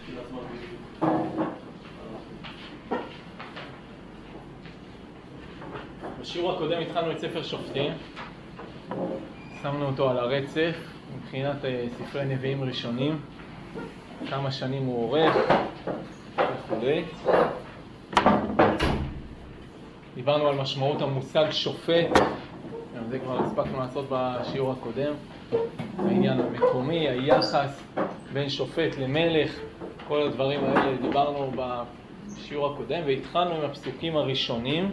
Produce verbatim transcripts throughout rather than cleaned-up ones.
בשיעור הקודם התחלנו את ספר שופטים, שמנו אותו על הרצף מבחינת ספרי נביאים ראשונים, כמה שנים הוא עורך וכו'. דיברנו על משמעות המושג שופט, גם זה כבר הספקנו לעשות בשיעור הקודם, העניין המקומי, היחס בין שופט למלך, כל הדברים האלה דיברנו בשיעור הקודם, והתחלנו עם הפסוקים הראשונים.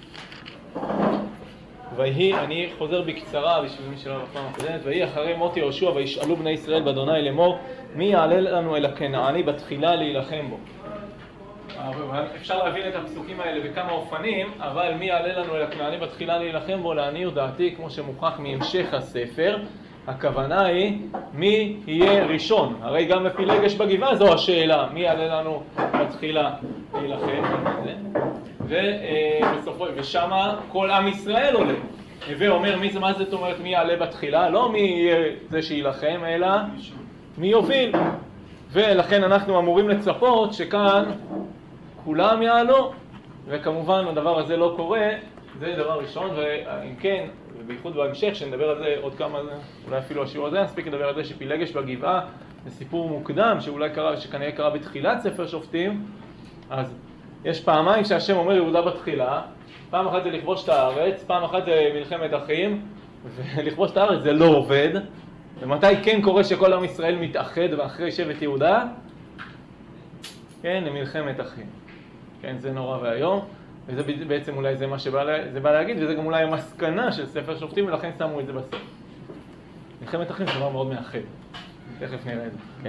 ויהי, אני חוזר בקצרה בשביל מי שלא בפעם הקודמת, ויהי אחרי מות יהושע וישאלו בני ישראל באדוני לאמור, מי יעלה לנו אל הכנעני בתחילה להילחם בו? אפשר להבין את הפסוקים האלה בכמה אופנים, אבל מי יעלה לנו אל הכנעני בתחילה להילחם בו, לעניות דעתי, כמו שמוכח מהמשך הספר, הכוונה היא מי יהיה ראשון. הרי גם בפילגש בגבעה זו השאלה, מי יעלה לנו בתחילה להילחם בזה. ובסופו, ושמה כל עם ישראל עולה. ואומר, מי זה, מה זאת אומרת מי יעלה בתחילה? לא מי יהיה זה שילחם, אלא מי יוביל. ולכן אנחנו אמורים לצפות שכאן כולם יעלו, וכמובן הדבר הזה לא קורה, זה דבר ראשון, ואם כן, ובייחוד בהמשך, שנדבר על זה עוד כמה, אולי אפילו השיעור הזה, נספיק לדבר על זה שפילגש בגבעה, זה סיפור מוקדם, שאולי קרה, שכנראה קרה בתחילת ספר שופטים, אז יש פעמיים שהשם אומר יהודה בתחילה, פעם אחת זה לכבוש את הארץ, פעם אחת זה מלחמת אחים, ולכבוש את הארץ זה לא עובד, ומתי כן קורה שכל עם ישראל מתאחד ואחרי שבט יהודה? כן, למלחמת אחים. כן, זה נורא והיום, וזה בעצם אולי זה מה שבא זה בא להגיד, וזה גם אולי המסקנה של ספר שופטים, ולכן שמו את זה בסוף. מלחמת אחים זה דבר מאוד מאחד. תכף נראה את זה, כן.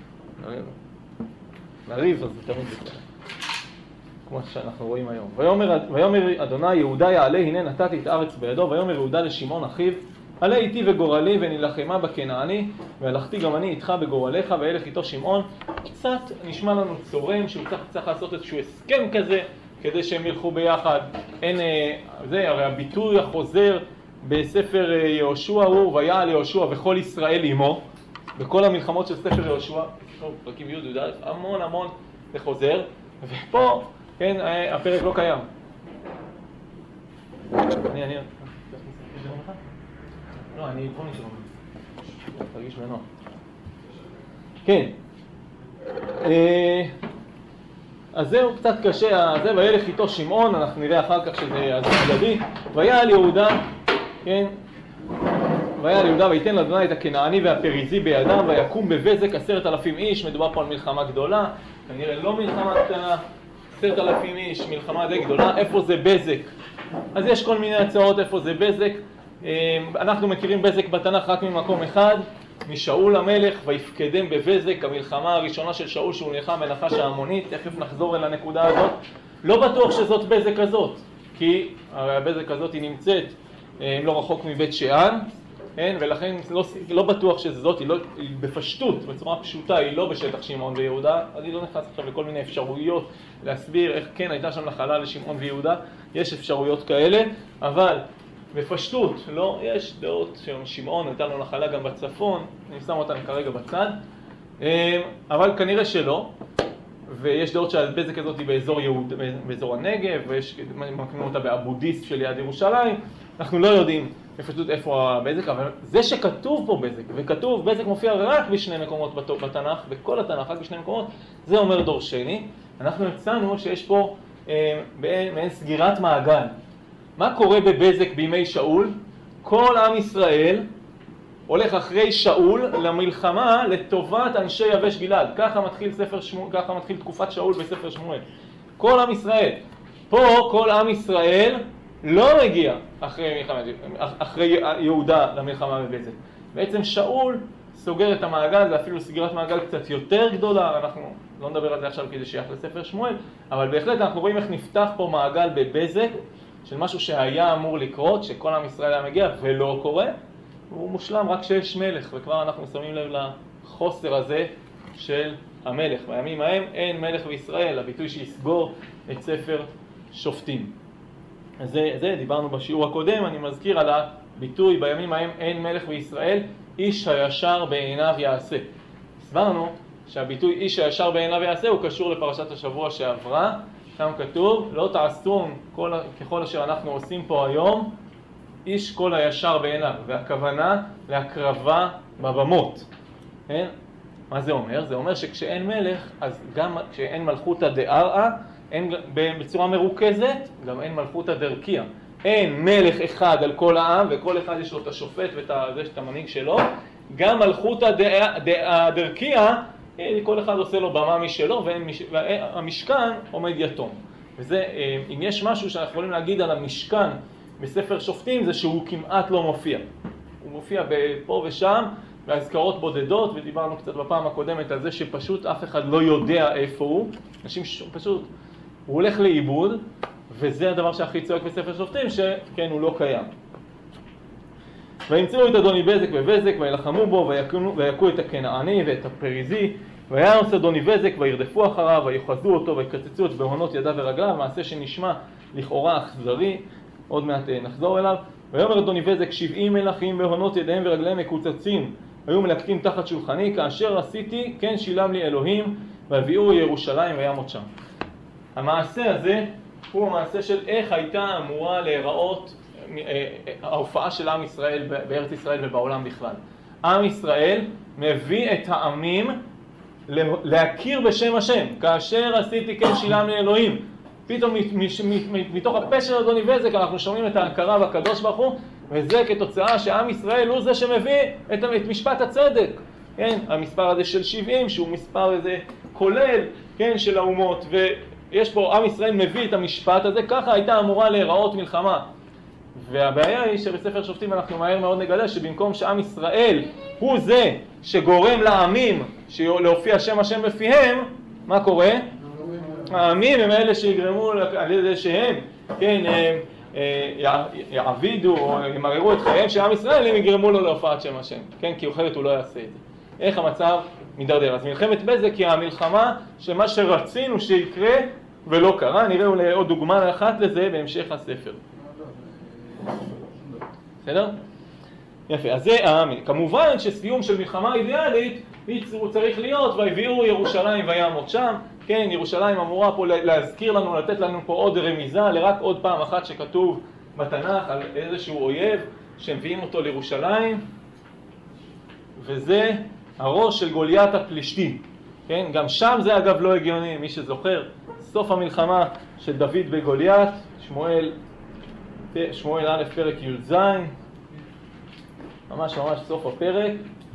לריב, אז זה תמיד זה. כמו שאנחנו רואים היום. ויאמר, ויאמר אדוני יהודה יעלה, הנה נתתי את הארץ בידו, ויאמר יהודה לשמעון אחיו, עלה איתי וגורלי ונלחמה בכנעני, והלכתי גם אני איתך בגורליך, וילך איתו שמעון. קצת נשמע לנו צורם שהוא צריך, צריך לעשות איזשהו הסכם כזה, כדי שהם ילכו ביחד. אין, זה, הרי הביטוי החוזר בספר יהושע הוא, ויעל יהושע וכל ישראל עמו, בכל המלחמות של ספר יהושע, פרקים י' י' המון המון זה חוזר, ופה, כן, הפרק לא קיים. אני, אני, לא, אני פה נשאר. תרגיש בנוח. כן. אז זהו קצת קשה, זה וילך איתו שמעון, אנחנו נראה אחר כך שזה הדדי. ויעל יהודה, כן, ויעל יהודה ויתן לאדוני את הכנעני והפריזי בידם, ויקום בבזק עשרת אלפים איש, מדובר פה על מלחמה גדולה, כנראה לא מלחמה קטנה, עשרת אלפים איש, מלחמה די גדולה. איפה זה בזק? אז יש כל מיני הצעות איפה זה בזק. אנחנו מכירים בזק בתנ"ך רק ממקום אחד, משאול המלך, ויפקדם בבזק, המלחמה הראשונה של שאול שהוא נלחם בנחש העמונית. תכף נחזור אל הנקודה הזאת. לא בטוח שזאת בזק הזאת, כי הרי הבזק הזאת היא נמצאת לא רחוק מבית שאן, ולכן לא, לא בטוח שזאת, היא, לא, היא בפשטות, בצורה פשוטה, היא לא בשטח שמעון ויהודה. אני לא נכנס עכשיו לכל מיני אפשרויות להסביר איך כן הייתה שם נחלה לשמעון ויהודה, יש אפשרויות כאלה, אבל בפשטות, לא, יש דעות ששמעון הייתה לו נחלה גם בצפון, אני שם אותן כרגע בצד, אבל כנראה שלא, ויש דעות שהבזק הזאת היא באזור, יהוד, באזור הנגב, ויש מקנים אותה באבודיס של יד ירושלים, אנחנו לא יודעים בפשטות איפה הבזק, אבל זה שכתוב פה בזק, וכתוב בזק מופיע רק בשני מקומות בתנ"ך, בכל התנ"ך רק בשני מקומות, זה אומר דורשני. אנחנו הצענו שיש פה אה, מעין סגירת מעגל. מה קורה בבזק בימי שאול? כל עם ישראל הולך אחרי שאול למלחמה לטובת אנשי יבש גלעד. ככה מתחיל ספר שמואל, ככה מתחיל תקופת שאול בספר שמואל. כל עם ישראל. פה כל עם ישראל לא מגיע אחרי מלחמה, אחרי יהודה למלחמה בבזק. בעצם שאול סוגר את המעגל, זה אפילו סגירת מעגל קצת יותר גדולה, אנחנו לא נדבר על זה עכשיו כדי שייך לספר שמואל, אבל בהחלט אנחנו רואים איך נפתח פה מעגל בבזק, של משהו שהיה אמור לקרות, שכל עם ישראל היה מגיע ולא קורה, הוא מושלם רק שיש מלך, וכבר אנחנו שמים לב לחוסר הזה של המלך. בימים ההם אין מלך בישראל, הביטוי שיסגור את ספר שופטים. אז זה, זה דיברנו בשיעור הקודם, אני מזכיר על הביטוי בימים ההם אין מלך בישראל, איש הישר בעיניו יעשה. הסברנו שהביטוי איש הישר בעיניו יעשה הוא קשור לפרשת השבוע שעברה. שם כתוב, לא תעשון כל, ככל אשר אנחנו עושים פה היום, איש כל הישר בעיניו, והכוונה להקרבה בבמות. כן? מה זה אומר? זה אומר שכשאין מלך, אז גם כשאין מלכותא דארעא, אין, בצורה מרוכזת, גם אין מלכותא דרכיה. אין מלך אחד על כל העם, וכל אחד יש לו את השופט ואת המנהיג שלו. גם מלכותא דרכיה, כל אחד עושה לו במה משלו, והמשכן עומד יתום. וזה, אם יש משהו שאנחנו יכולים להגיד על המשכן בספר שופטים, זה שהוא כמעט לא מופיע. הוא מופיע פה ושם, בהזכרות בודדות, ודיברנו קצת בפעם הקודמת על זה שפשוט אף אחד לא יודע איפה הוא. אנשים פשוט, הוא הולך לאיבוד, וזה הדבר שהכי צועק בספר שופטים, שכן, הוא לא קיים. וימצאו את אדוני בזק ובזק, וילחמו בו, ויכו את הכנעני ואת הפריזי, ויאנוס אדוני בזק, וירדפו אחריו, ויוחזו אותו, ויקצצו את בהונות ידיו ורגליו, מעשה שנשמע לכאורה אכזרי, עוד מעט נחזור אליו. ויאמר אדוני בזק, שבעים מלכים בהונות ידיהם ורגליהם מקוצצים, היו מלקטים תחת שולחני, כאשר עשיתי, כן שילם לי אלוהים, והביאו ירושלים וימות שם. המעשה הזה הוא המעשה של איך הייתה אמורה להיראות ההופעה של עם ישראל בארץ ישראל ובעולם בכלל. עם ישראל מביא את העמים להכיר בשם השם. כאשר עשיתי כן שילם לי אלוהים. פתאום מתוך הפה של אדוני בזק אנחנו שומעים את ההכרה בקדוש ברוך הוא, וזה כתוצאה שעם ישראל הוא זה שמביא את, את משפט הצדק. כן? המספר הזה של שבעים שהוא מספר הזה כולל, כן, של האומות, ויש פה עם ישראל מביא את המשפט הזה, ככה הייתה אמורה להיראות מלחמה. והבעיה היא שבספר שופטים אנחנו מהר מאוד נגלה שבמקום שעם ישראל הוא זה שגורם לעמים להופיע שם השם בפיהם, מה קורה? העמים הם אלה שיגרמו על ידי שהם, כן, יעבידו או ימררו את חייהם של עם ישראל, הם יגרמו לו להופעת שם השם, כן, כי אחרת הוא לא יעשה את זה. איך המצב מדרדר? אז מלחמת בזק היא המלחמה שמה שרצינו שיקרה ולא קרה. נראה עוד דוגמה אחת לזה בהמשך הספר. בסדר? יפה, אז זה העמים. כמובן שסיום של מלחמה אידיאלית הוא צריך להיות ויביאו ירושלים וימות שם. כן, ירושלים אמורה פה להזכיר לנו, לתת לנו פה עוד רמיזה לרק עוד פעם אחת שכתוב בתנ"ך על איזשהו אויב שמביאים אותו לירושלים, וזה הראש של גוליית הפלישתי. כן, גם שם זה אגב לא הגיוני, מי שזוכר, סוף המלחמה של דוד בגוליית, שמואל שמואל א' פרק י"ז, ממש ממש סוף הפרק.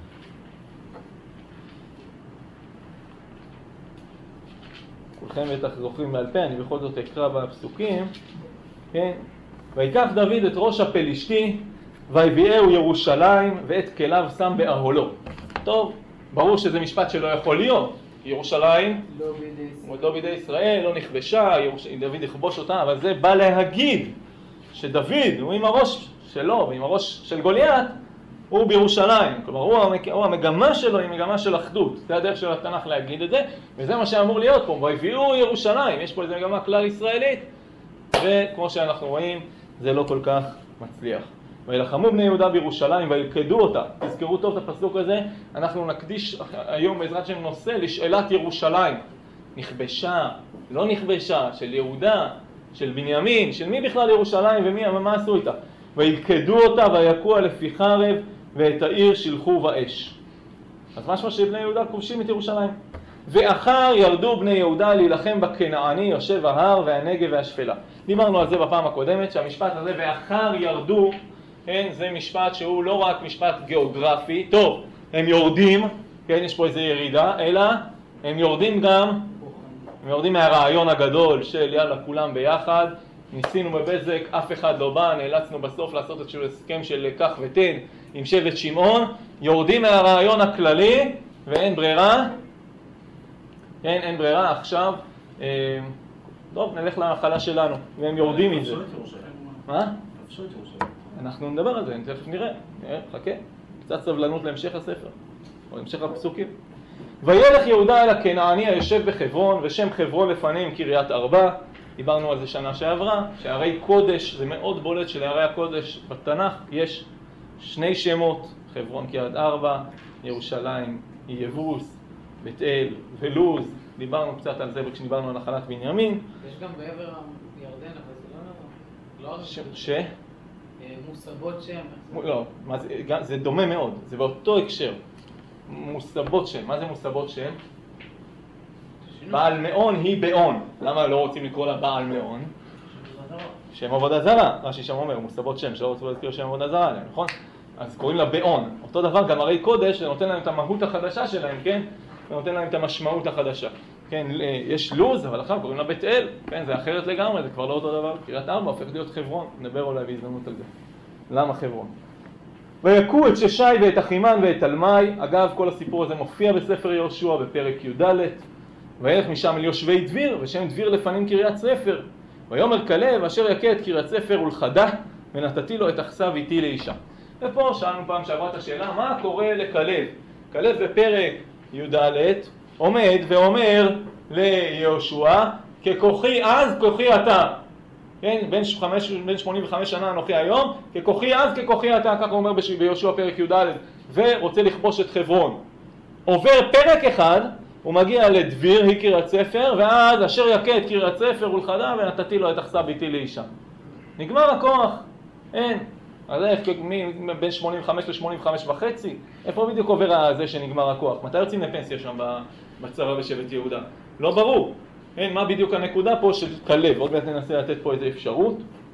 כולכם בטח זוכרים בעל פה, אני בכל זאת אקרא בפסוקים. כן? ויקח דוד את ראש הפלישתי, ויביאהו ירושלים, ואת כליו שם באהלו. טוב, ברור שזה משפט שלא יכול להיות. ירושלים, לא בידי ישראל, לא נכבשה, דוד יכבוש אותה, אבל זה בא להגיד שדוד הוא עם הראש שלו ועם הראש של גוליית, הוא בירושלים. כלומר, הוא המגמה שלו היא מגמה של אחדות. זה הדרך של התנ"ך להגיד את זה, וזה מה שאמור להיות פה. ויביאו ירושלים, יש פה איזו מגמה כלל ישראלית, וכמו שאנחנו רואים, זה לא כל כך מצליח. וילחמו בני יהודה בירושלים וילכדו אותה. תזכרו טוב את הפסוק הזה, אנחנו נקדיש היום בעזרת שם נושא לשאלת ירושלים. נכבשה, לא נכבשה, של יהודה, של בנימין, של מי בכלל ירושלים ומי, מה עשו איתה? וילכדו אותה ויקוע לפי חרב ואת העיר שילחו באש. אז משמע שבני יהודה כובשים את ירושלים. ואחר ירדו בני יהודה להילחם בכנעני יושב ההר והנגב והשפלה. דיברנו על זה בפעם הקודמת, שהמשפט הזה ואחר ירדו, כן, זה משפט שהוא לא רק משפט גיאוגרפי, טוב, הם יורדים, כן, יש פה איזו ירידה, אלא הם יורדים גם, הם יורדים מהרעיון הגדול של יאללה כולם ביחד, ניסינו בבזק, אף אחד לא בא, נאלצנו בסוף לעשות איזשהו הסכם של כך ותן עם שבט שמעון, יורדים מהרעיון הכללי ואין ברירה, כן, אין ברירה, עכשיו, אה, טוב, נלך להחלה שלנו, והם יורדים מזה. מה? אנחנו נדבר על זה, תכף נראה, נראה, חכה, קצת סבלנות להמשך הספר, או להמשך הפסוקים. וילך יהודה אל הכנעני היושב בחברון, ושם חברון לפנים קריית ארבע, דיברנו על זה שנה שעברה, שהרי קודש, זה מאוד בולט שלהרי הקודש בתנ"ך, יש שני שמות, חברון קריית ארבע, ירושלים היא יבוס, בית אל ולוז, דיברנו קצת על זה כשדיברנו על נחלת בנימין. יש גם בעבר ירדן, אבל זה לא נכון. לא ש? מוסבות שם. לא, זה דומה מאוד, זה באותו הקשר. מוסבות שם, מה זה מוסבות שם? בעל מעון היא בעון. למה לא רוצים לקרוא לה בעל מעון? שם עבודה זרה, רש"י שם אומר, מוסבות שם, שלא רוצים להזכיר שם עבודה זרה עליהם, נכון? אז קוראים לה בעון. אותו דבר גם הרי קודש, זה נותן להם את המהות החדשה שלהם, כן? זה נותן להם את המשמעות החדשה. כן, יש לוז, אבל עכשיו קוראים לה בית אל, כן? זה אחרת לגמרי, זה כבר לא אותו דבר. קריית ארבע הופך להיות חברון, נדבר אולי בהזדמנות על זה. למה חברון? ויקו את ששי ואת אחימן ואת תלמי. אגב, כל הסיפור הזה מופיע בספר יהושע בפרק י"ד. וילך משם אל יושבי דביר, ושם דביר לפנים קריית ספר. ויאמר כלב אשר יכה את קריית ספר ולכדה, ונתתי לו את אכסה ואיתי לאישה. ופה שאלנו פעם שעברה את השאלה, מה קורה לכלב? כלב בפרק י"ד עומד ואומר ליהושע, ככוחי אז כוחי אתה. כן, בין, חמש, בין שמונים וחמש שנה אנוכי היום, ככוחי אז ככוחי אתה, ככה הוא אומר ביהושע פרק י"ד, ורוצה לכבוש את חברון. עובר פרק אחד, הוא מגיע לדביר, היא קריית ספר, ואז אשר יכה את קריית ספר ולכדה, ונתתי לו את אכסה ביתי לאישה. נגמר הכוח, אין. אז איך, בין שמונים וחמש ל-שמונים וחמש וחצי, איפה בדיוק עובר זה שנגמר הכוח? מתי יוצאים לפנסיה שם בצבא בשבט יהודה? לא ברור. אין, מה בדיוק הנקודה פה של כלב? עוד מעט ננסה לתת פה איזו אפשרות.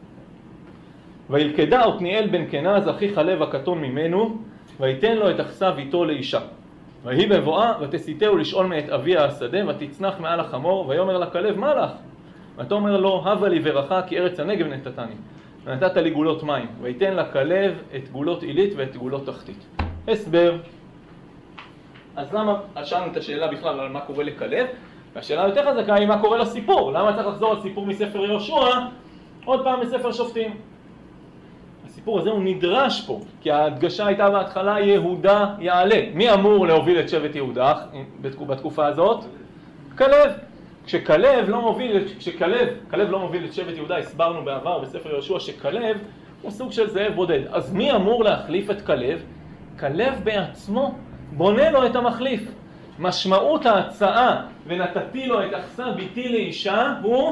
וילכדה עתניאל בן כנז, אחי כלב הקטון ממנו, ויתן לו את אכסה ביתו לאישה. ויהי בבואה, ותסיתהו לשאול מאת אביה השדה, ותצנח מעל החמור, ויאמר לה כלב, מה לך? ותאמר לו, הבה לי ברכה, כי ארץ הנגב נתתני. ונתת לי גולות מים, ויתן לה כלב את גולות עילית ואת גולות תחתית. הסבר. אז למה, אז שאלנו את השאלה בכלל על מה קורה לכלב, והשאלה יותר חזקה היא מה קורה לסיפור. למה צריך לחזור על סיפור מספר יהושע, עוד פעם מספר שופטים? הסיפור הזה הוא נדרש פה, כי ההדגשה הייתה בהתחלה יהודה יעלה. מי אמור להוביל את שבט יהודה בתקופה הזאת? כלב. כשכלב לא מוביל, כשכלב, כלב לא מוביל את שבט יהודה, הסברנו בעבר בספר יהושע שכלב הוא סוג של זאב בודד. אז מי אמור להחליף את כלב? כלב בעצמו בונה לו את המחליף. משמעות ההצעה ונתתי לו את אכסה ביתי לאישה הוא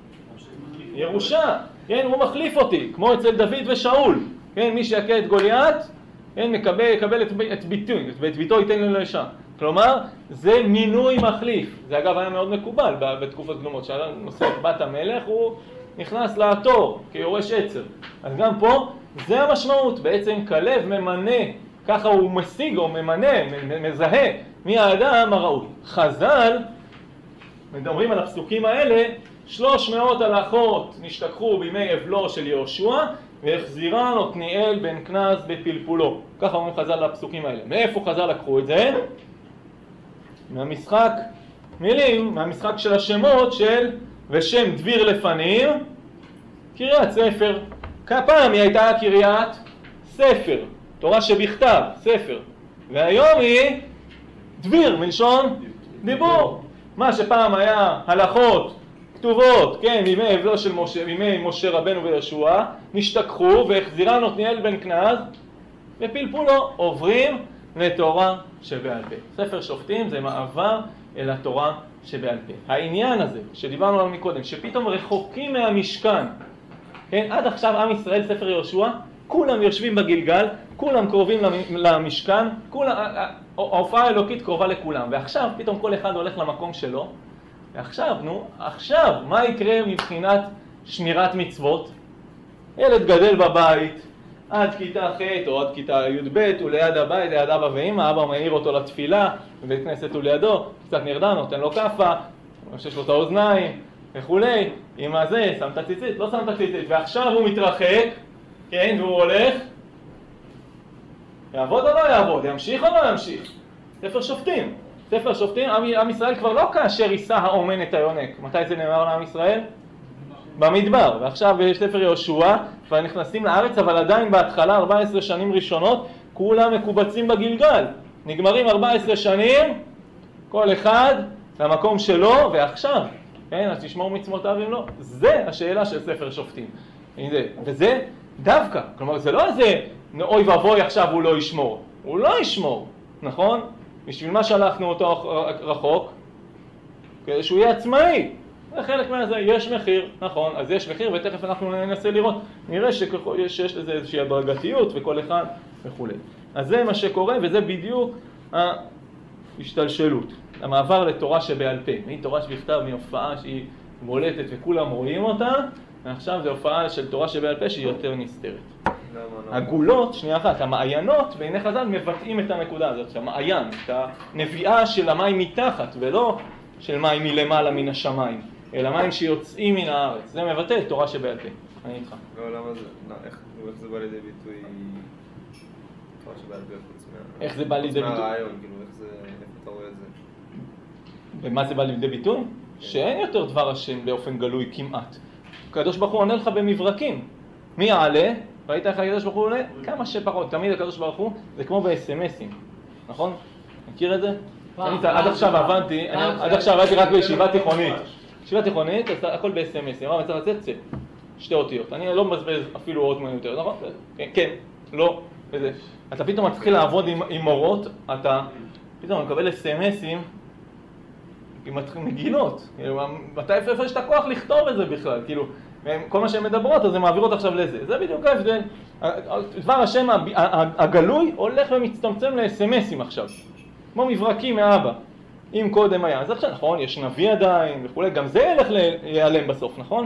ירושה. כן, הוא מחליף אותי, כמו אצל דוד ושאול. כן, מי שיכה את גוליית, כן, מקבל, יקבל את, את ביתו, ואת ביתו ייתן לו לאישה. כלומר, זה מינוי מחליף. זה אגב היה מאוד מקובל בתקופות קדומות, שהנושא את בת המלך הוא נכנס לעתור כיורש עצר. אז גם פה זה המשמעות, בעצם כלב ממנה, ככה הוא משיג או ממנה, מזהה מי האדם הראוי. חז"ל, מדברים על הפסוקים האלה, שלוש מאות הלכות נשתכחו בימי אבלו של יהושע, והחזירן עתניאל בן כנז בפלפולו. ככה אומרים חז"ל לפסוקים האלה. מאיפה חז"ל לקחו את זה? מהמשחק מילים, מהמשחק של השמות של ושם דביר לפנים, קריית ספר. כפעם היא הייתה קריית ספר, תורה שבכתב, ספר. והיום היא דביר, מלשון דיבור. מה שפעם היה הלכות כתובות, כן, מימי אבלו של משה, מימי משה רבנו וישוע, נשתכחו והחזירן עתניאל בן כנז ופלפולו, עוברים לתורה שבעל פה. ספר שופטים זה מעבר אל התורה שבעל פה. העניין הזה שדיברנו עליו מקודם, שפתאום רחוקים מהמשכן, כן, עד עכשיו עם ישראל, ספר יהושע, כולם יושבים בגלגל, כולם קרובים למשכן, כולם, ההופעה האלוקית קרובה לכולם, ועכשיו פתאום כל אחד הולך למקום שלו, ועכשיו, נו, עכשיו, מה יקרה מבחינת שמירת מצוות? ילד גדל בבית, עד כיתה ח' או עד כיתה י' ב', הוא ליד הבית, ליד אבא ואמא, אבא מעיר אותו לתפילה, בבית כנסת הוא לידו, קצת נרדם, נותן לו כפה, שיש לו את האוזניים וכולי, עם הזה, שם את הציצית, לא שם את הציצית, ועכשיו הוא מתרחק, כן, והוא הולך, יעבוד או לא יעבוד, ימשיך או לא ימשיך? ספר שופטים. ספר שופטים, עם, עם ישראל כבר לא כאשר יישא האומן את היונק. מתי זה נאמר לעם ישראל? במדבר. ועכשיו יש ספר יהושע, כבר נכנסים לארץ, אבל עדיין בהתחלה, ארבע עשרה שנים ראשונות, כולם מקובצים בגלגל. נגמרים ארבע עשרה שנים, כל אחד למקום שלו, ועכשיו, כן, אז תשמור מצוותיו אם לא. זה השאלה של ספר שופטים. וזה דווקא, כלומר זה לא איזה אוי ואבוי עכשיו הוא לא ישמור. הוא לא ישמור, נכון? בשביל מה שלחנו אותו רחוק? כדי שהוא יהיה עצמאי. זה חלק מהזה, יש מחיר, נכון, אז יש מחיר ותכף אנחנו ננסה לראות, נראה שיש, שיש לזה איזושהי הדרגתיות וכל אחד וכו'. אז זה מה שקורה וזה בדיוק ההשתלשלות, המעבר לתורה שבעל פה, מתורה שבכתב, מהופעה שהיא מולטת וכולם רואים אותה, ועכשיו זה הופעה של תורה שבעל פה שהיא יותר נסתרת. הגולות, שנייה אחת, המעיינות בעיני חז"ל מבטאים את הנקודה הזאת, המעיין, את הנביאה של המים מתחת ולא של מים מלמעלה מן השמיים, אלא מים שיוצאים מן הארץ. זה מבטא את תורה שבעל פה. אני איתך. לא, למה זה? איך זה בא לידי ביטוי תורה שבעל פה חוץ מה... איך זה בא לידי ביטוי? חוץ מהרעיון, כאילו, איך זה... איך אתה רואה את זה? ומה זה בא לידי ביטוי? שאין יותר דבר השם באופן גלוי כמעט. הקדוש ברוך הוא עונה לך במברקים. מי יעלה? ראית איך הקדוש ברוך הוא עונה? כמה שפחות. תמיד הקדוש ברוך הוא זה כמו ב-אס אם אסים. נכון? מכיר את זה? עד עכשיו הבנתי, עד עכשיו הבנתי רק בישיבה תיכונית. ישיבה תיכונית, אז הכל ב-אס אם אסים. מה, צריך לצאת? צא. שתי אותיות. אני לא מבזבז אפילו עוד מעט יותר, נכון? כן, לא. אתה פתאום מתחיל לעבוד עם מורות, אתה פתאום מקבל אס אם אסים עם מגילות. מתי איפה יש את הכוח לכתוב את זה בכלל? כאילו, כל מה שהן מדברות, אז הן מעבירות עכשיו לזה. זה בדיוק ההבדל. דבר השם הגלוי הולך ומצטמצם ל-אס אם אסים עכשיו. כמו מברקים מאבא. אם קודם היה. אז עכשיו, נכון, יש נביא עדיין וכו'. גם זה ילך להיעלם בסוף, נכון?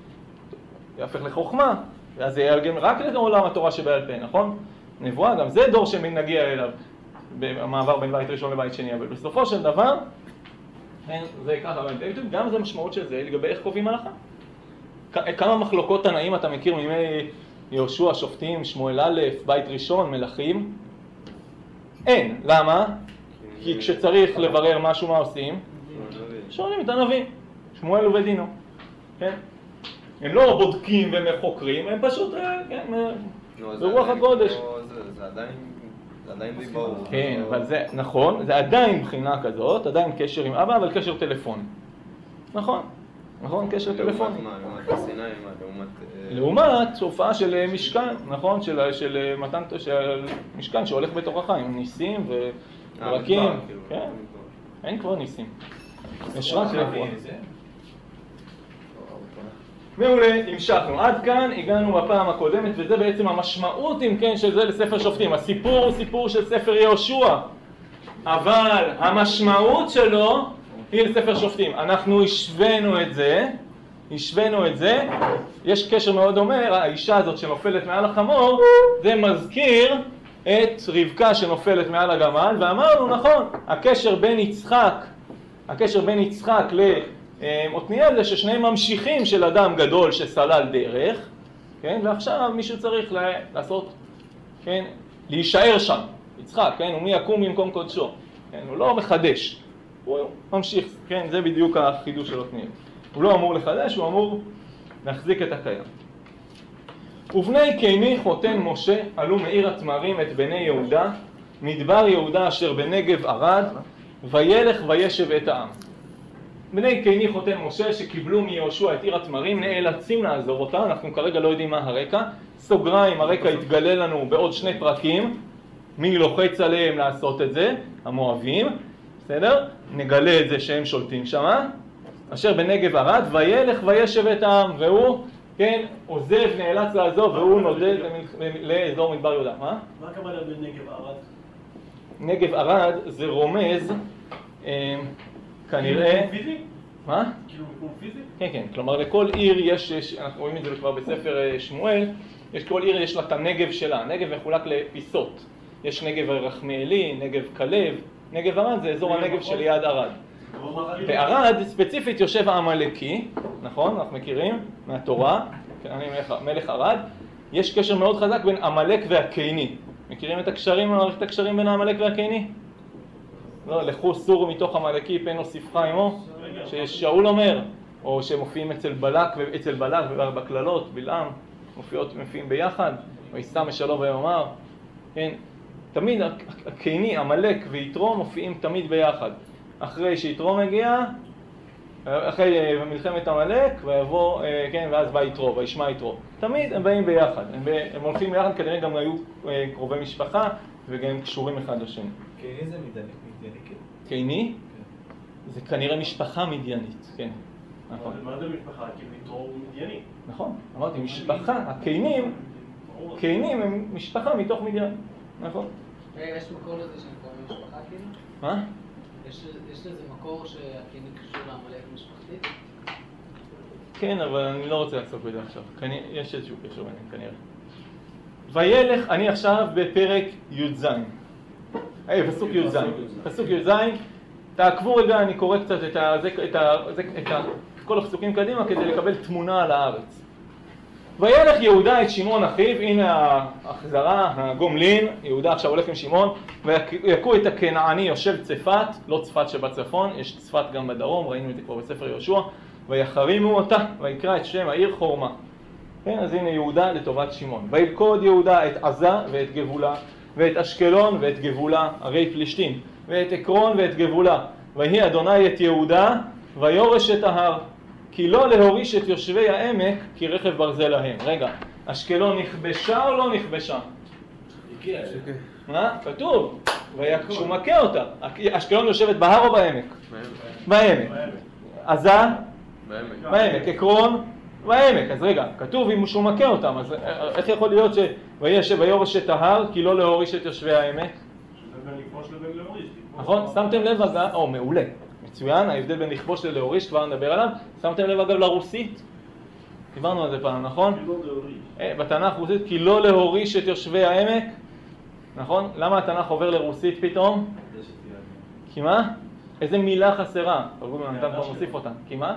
זה יהפך לחוכמה. ואז זה יהיה רק לעולם התורה שבעל פה, נכון? נבואה, גם זה דור שנגיע אליו. במעבר בין בית ראשון לבית שני. אבל בסופו של דבר, זה ככה, גם זה משמעות של זה לגבי איך קובעים הלכה. כמה מחלוקות תנאים אתה מכיר מימי יהושע, שופטים, שמואל א', בית ראשון, מלכים? אין. למה? כי כשצריך לברר משהו מה עושים? שואלים את הנביא, שמואל ובדינו. כן? הם לא בודקים ומחוקרים, הם פשוט, כן, ברוח הקודש. זה עדיין... זה עדיין די ברור. כן, אבל זה, נכון, זה עדיין בחינה כזאת, עדיין קשר עם אבא, אבל קשר טלפוני. נכון, נכון, קשר טלפוני. לעומת הסיני, לעומת... לעומת הופעה של משכן, נכון, של מתן, של משכן שהולך בתוכך עם ניסים וברקים. כן, אין כבר ניסים. יש רק נבואה. מעולה, המשכנו. עד כאן הגענו בפעם הקודמת, וזה בעצם המשמעות, אם כן, של זה לספר שופטים. הסיפור הוא סיפור של ספר יהושע, אבל המשמעות שלו היא לספר שופטים. אנחנו השווינו את זה, השווינו את זה, יש קשר מאוד אומר, האישה הזאת שנופלת מעל החמור, זה מזכיר את רבקה שנופלת מעל הגמל, ואמרנו, נכון, הקשר בין יצחק, הקשר בין יצחק ל... עתניאל זה ששניהם ממשיכים של אדם גדול שסלל דרך, כן? ועכשיו מישהו צריך לעשות, כן? להישאר שם, יצחק, כן? ומי יקום במקום קודשו, כן? הוא לא מחדש, הוא ממשיך, כן? זה בדיוק החידוש של עתניאל. הוא לא אמור לחדש, הוא אמור להחזיק את הקיים. ובני קיני חותן משה עלו מעיר התמרים את בני יהודה, מדבר יהודה אשר בנגב ערד, וילך וישב את העם. בני קיני חותן משה שקיבלו מיהושע את עיר התמרים נאלצים לעזוב אותה, אנחנו כרגע לא יודעים מה הרקע, סוגריים, הרקע יתגלה לנו בעוד שני פרקים, מי לוחץ עליהם לעשות את זה, המואבים, בסדר? נגלה את זה שהם שולטים שמה, אשר בנגב ערד, וילך וישב את העם, והוא, כן, עוזב, נאלץ לעזוב, והוא נודד לאזור מדבר יהודה. מה? מה הכוונה בנגב ערד? נגב ערד זה רומז, כנראה... פיזי? מה? כאילו מקום פיזי? כן, כן. כלומר, לכל עיר יש, יש, אנחנו רואים את זה כבר בספר שמואל, יש כל עיר יש לה את הנגב שלה. נגב מחולק לפיסות. יש נגב רחמיאלי, נגב כלב. נגב ערד זה אזור הנגב של יד ערד. בערד ספציפית יושב העמלקי, נכון? אנחנו מכירים מהתורה, אני מלך, מלך ערד. יש קשר מאוד חזק בין עמלק והקיני. מכירים את הקשרים, מערכת את הקשרים בין העמלק והקיני? לא, לכו סורו מתוך עמלקי פן אוסיפך עמו, ששאול אומר, או שמופיעים אצל בלק ואצל בלק ובכללות, בלעם, מופיעות מופיעים ביחד, וישא משלו ויאמר, כן, תמיד הקיני, עמלק ויתרו מופיעים תמיד ביחד. אחרי שיתרו מגיע, אחרי מלחמת עמלק, ויבוא, כן, ואז בא יתרו, וישמע יתרו. תמיד הם באים ביחד, הם, הם הולכים ביחד, כנראה גם היו קרובי משפחה, וגם קשורים אחד לשני. קייני זה מדייני, כן? קייני? זה כנראה משפחה מדיינית, כן. נכון. מה זה משפחה? כי ליטרו מדייני. נכון, אמרתי, משפחה, הקיינים, קיינים הם משפחה מתוך מדיין, נכון. יש מקור לזה שהם קוראים משפחה כאילו? מה? יש לזה מקור שהקייני קשור לעמלק משפחתית? כן, אבל אני לא רוצה לעסוק בזה עכשיו. יש איזשהו קשר ביניהם כנראה. וילך, אני עכשיו בפרק י"ז. היי, פסוק י"ז. פסוק י"ז, תעקבו רגע, אני קורא קצת את ה... את ה... את ה... כל הפסוקים קדימה כדי לקבל תמונה על הארץ. וילך יהודה את שמעון אחיו, הנה ההחזרה, הגומלין, יהודה עכשיו הולך עם שמעון, ויכו את הכנעני יושב צפת, לא צפת שבצפון, יש צפת גם בדרום, ראינו את זה כבר בספר יהושע, ויחרימו אותה, ויקרא את שם העיר חורמה. כן, אז הנה יהודה לטובת שמעון. וילכוד יהודה את עזה ואת גבולה, ואת אשקלון ואת גבולה, ערי פלישתים, ואת עקרון ואת גבולה. ויהי אדוני את יהודה, ויורש את ההר. כי לא להוריש את יושבי העמק, כי רכב ברזל להם. רגע, אשקלון נכבשה או לא נכבשה? הגיע. מה? כתוב. שהוא מכה אותה. אשקלון יושבת בהר או בעמק? בעמק. עזה? בעמק. בעמק. עקרון? בעמק. אז רגע, כתוב אם שהוא מכה אותם. אז איך יכול להיות ויורש את ההר, כי לא להוריש את יושבי העמק? שזה בין לכבוש לבין להוריש. נכון? שמתם לב אגב, או מעולה. מצוין, ההבדל בין לכבוש ללהוריש, כבר נדבר עליו. שמתם לב אגב לרוסית? דיברנו על זה פעם, נכון? כי לא להוריש. בתנ"ך רוסית, כי לא להוריש את יושבי העמק. נכון? למה התנ"ך עובר לרוסית פתאום? כי מה? איזה מילה חסרה? תרגום נתן כבר מוסיף אותה. כי מה?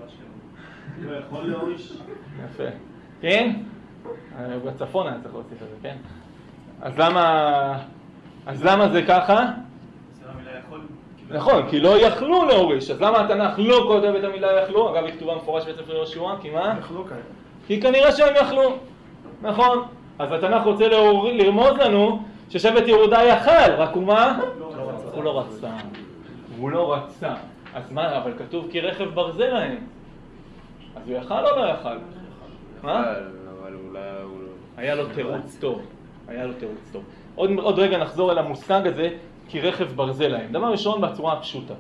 לא יכול להוריש. יפה. כן? בצפון היה צריך להוסיף את זה, כן? אז למה... אז למה זה ככה? זה המילה יכול... נכון, כי לא יכלו להוריש. אז למה התנ"ך לא כותב את המילה יכלו? אגב, היא כתובה מפורש בספר יהושע, כי מה? יכלו כאלה. כי כנראה שהם יכלו. נכון. אז התנ"ך רוצה לרמוז לנו ששבט יהודה יכל, רק הוא מה? הוא לא רצה. הוא לא רצה. אז מה? אבל כתוב כי רכב ברזל להם. אז הוא יכל או לא יכל? מה? אבל אולי הוא לא... היה לו תירוץ טוב. היה לו תירוץ טוב. עוד, עוד רגע נחזור אל המושג הזה, כי רכב ברזל להם. דבר ראשון בצורה הפשוטה.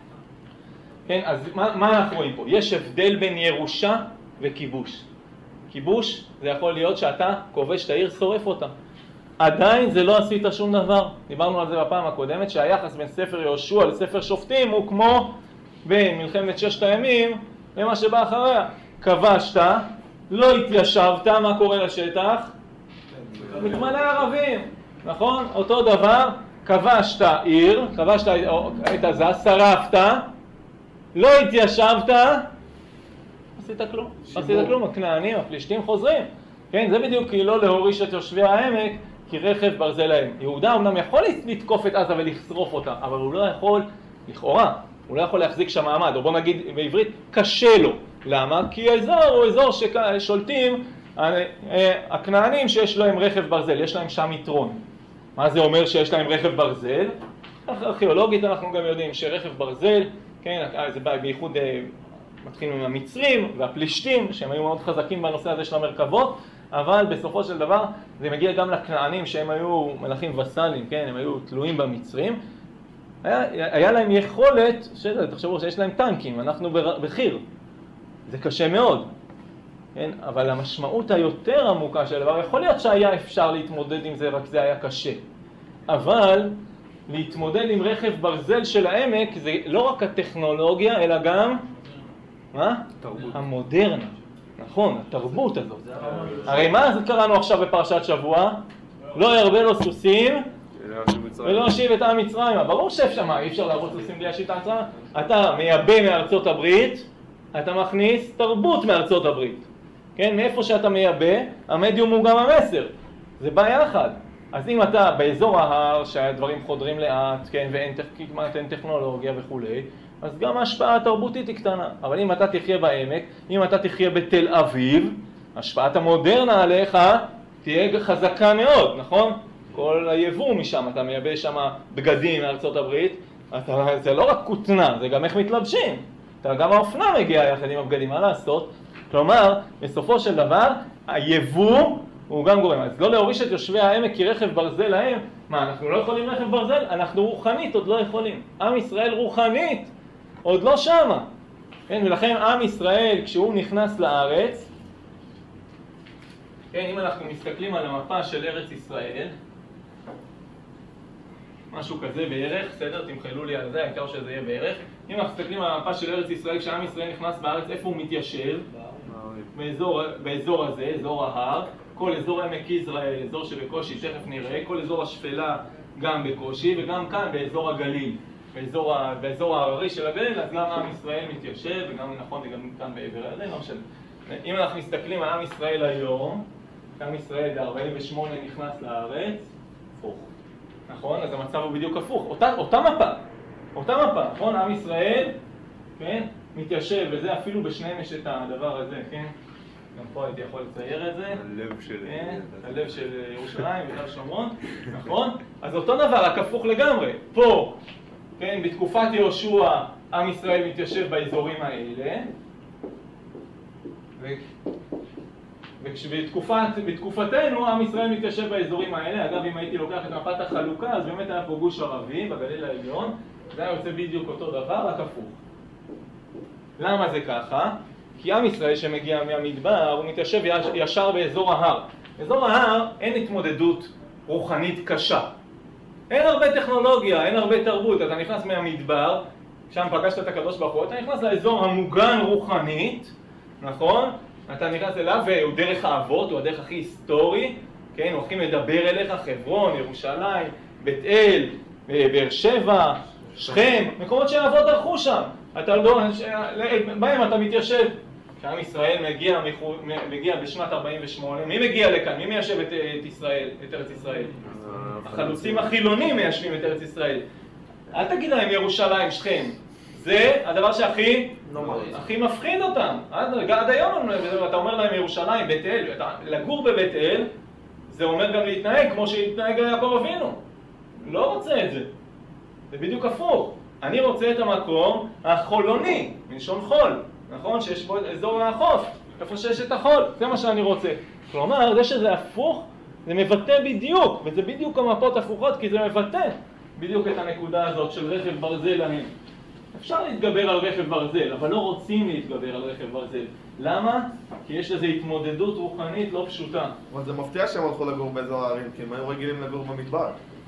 כן, אז מה, מה אנחנו רואים פה? יש הבדל בין ירושה וכיבוש. כיבוש זה יכול להיות שאתה כובש את העיר, שורף אותה. עדיין זה לא עשית שום דבר. דיברנו על זה בפעם הקודמת, שהיחס בין ספר יהושע לספר שופטים הוא כמו בין מלחמת ששת הימים למה שבא אחריה. כבשת, לא התיישבת, מה קורה לשטח? מתמלא ערבים, נכון? אותו דבר, כבשת עיר, כבשת את עזה, שרפת, לא התיישבת, עשית כלום. עשית כלום, הכנענים, הפלישתים חוזרים. כן, זה בדיוק כי לא להוריש את יושבי העמק, כי רכב ברזל להם. יהודה אמנם יכול לתקוף את עזה ולשרוף אותה, אבל הוא לא יכול, לכאורה, הוא לא יכול להחזיק שם מעמד, או בוא נגיד בעברית, קשה לו. למה? כי האזור הוא אזור ששולטים הכנענים שיש להם רכב ברזל, יש להם שם יתרון. מה זה אומר שיש להם רכב ברזל? ארכיאולוגית אנחנו גם יודעים שרכב ברזל, כן, זה בייחוד מתחיל עם המצרים והפלישתים, שהם היו מאוד חזקים בנושא הזה של המרכבות, אבל בסופו של דבר זה מגיע גם לכנענים שהם היו מלכים וסלים, כן, הם היו תלויים במצרים. היה, היה להם יכולת, תחשבו שיש להם טנקים, אנחנו בחיר. זה קשה מאוד. כן? אבל המשמעות היותר עמוקה של דבר, יכול להיות שהיה אפשר להתמודד עם זה, רק זה היה קשה. אבל להתמודד עם רכב ברזל של העמק, זה לא רק הטכנולוגיה, אלא גם, מה? תרבות. המודרנה. נכון, התרבות הזאת. הרי מה קראנו עכשיו בפרשת שבוע? לא ירבה לו סוסים, ולא השיב את עם מצרים. ברור שאפשר, מה, אי אפשר להרוס סוסים בלי להשיב את עם מצרים? אתה מייבא מארצות הברית, אתה מכניס תרבות מארצות הברית. כן, מאיפה שאתה מייבא, המדיום הוא גם המסר. זה בא יחד. אז אם אתה באזור ההר, שהדברים חודרים לאט, כן, ואין כמעט אין טכנולוגיה וכולי, אז גם ההשפעה התרבותית היא קטנה. אבל אם אתה תחיה בעמק, אם אתה תחיה בתל אביב, השפעת המודרנה עליך תהיה חזקה מאוד, נכון? כל היבוא משם, אתה מייבא שם בגדים מארצות הברית, אתה, זה לא רק כותנה, זה גם איך מתלבשים. אתה, גם האופנה מגיעה יחד עם הבגדים, מה לעשות? כלומר, בסופו של דבר, היבוא הוא גם גורם. אז לא להוריש את יושבי העמק כי רכב ברזל להם. מה, אנחנו לא יכולים רכב ברזל? אנחנו רוחנית עוד לא יכולים. עם ישראל רוחנית עוד לא שמה. כן, ולכן עם ישראל כשהוא נכנס לארץ, כן, אם אנחנו מסתכלים על המפה של ארץ ישראל, משהו כזה בערך, בסדר, תמחלו לי על זה, העיקר שזה יהיה בערך. אם אנחנו מסתכלים על המפה של ארץ ישראל, כשעם ישראל נכנס בארץ, איפה הוא מתיישב? באזור, באזור הזה, אזור ההר. כל אזור עמק יזרעאל, אזור שבקושי, תכף נראה. כל אזור השפלה גם בקושי, וגם כאן באזור הגליל. באזור, באזור ההררי של הגליל, אז גם עם ישראל מתיישב, וגם נכון, וגם כאן בעבר הירדן, לא משנה. אם אנחנו מסתכלים על עם ישראל היום, עם ישראל ב-ארבעים ושמונה נכנס לארץ, הפוך. נכון? אז המצב הוא בדיוק הפוך. אותה, אותה מפה, אותה מפה, נכון? עם ישראל, כן? מתיישב, וזה אפילו בשניהם יש את הדבר הזה, כן? גם פה הייתי יכול לצייר את זה. הלב של... כן? הלב של ירושלים ויהודה ושומרון, נכון? אז אותו דבר, רק הפוך לגמרי. פה, כן? בתקופת יהושע, עם ישראל מתיישב באזורים האלה. ו... ובתקופתנו, עם ישראל מתיישב באזורים האלה. אגב, אם הייתי לוקח את מפת החלוקה, אז באמת היה פה גוש ערבי בגליל העליון. זה היה יוצא בדיוק אותו דבר, רק הפוך. למה זה ככה? כי עם ישראל שמגיע מהמדבר, הוא מתיישב ישר באזור ההר. באזור ההר אין התמודדות רוחנית קשה. אין הרבה טכנולוגיה, אין הרבה תרבות. אתה נכנס מהמדבר, שם פגשת את הקדוש ברוך הוא, אתה נכנס לאזור המוגן רוחנית, נכון? אתה נכנס אליו והוא דרך האבות, הוא הדרך הכי היסטורי, כן? הוא הכי מדבר אליך, חברון, ירושלים, בית אל, באר שבע, שכם, מקומות שהאבות הלכו שם. אתה לא, בהם אתה מתיישב. כשעם ישראל מגיע, מגיע בשנת ארבעים ושמונה, מי מגיע לכאן? מי מיישב את, את ישראל, את ארץ ישראל? החלוצים החילונים מיישבים את ארץ ישראל. אל תגיד להם ירושלים, שכם. זה הדבר שהכי הכי מפחיד אותם. עד, עד היום אתה אומר להם ירושלים, בית אל. לגור בבית אל, זה אומר גם להתנהג כמו שהתנהג יעקב אבינו. לא רוצה את זה. זה בדיוק הפוך. אני רוצה את המקום החולוני, מלשון חול. נכון? שיש פה אזור החוף, איפה שיש את החול. זה מה שאני רוצה. כלומר, זה שזה הפוך, זה מבטא בדיוק, וזה בדיוק המפות הפוכות, כי זה מבטא בדיוק את הנקודה הזאת של רכב ברזל להם. אפשר להתגבר על רכב ברזל, אבל לא רוצים להתגבר על רכב ברזל. למה? כי יש איזו התמודדות רוחנית לא פשוטה. אבל זה מפתיע שהם הלכו לגור באזור הערים, כי הם היו רגילים לגור במדבר.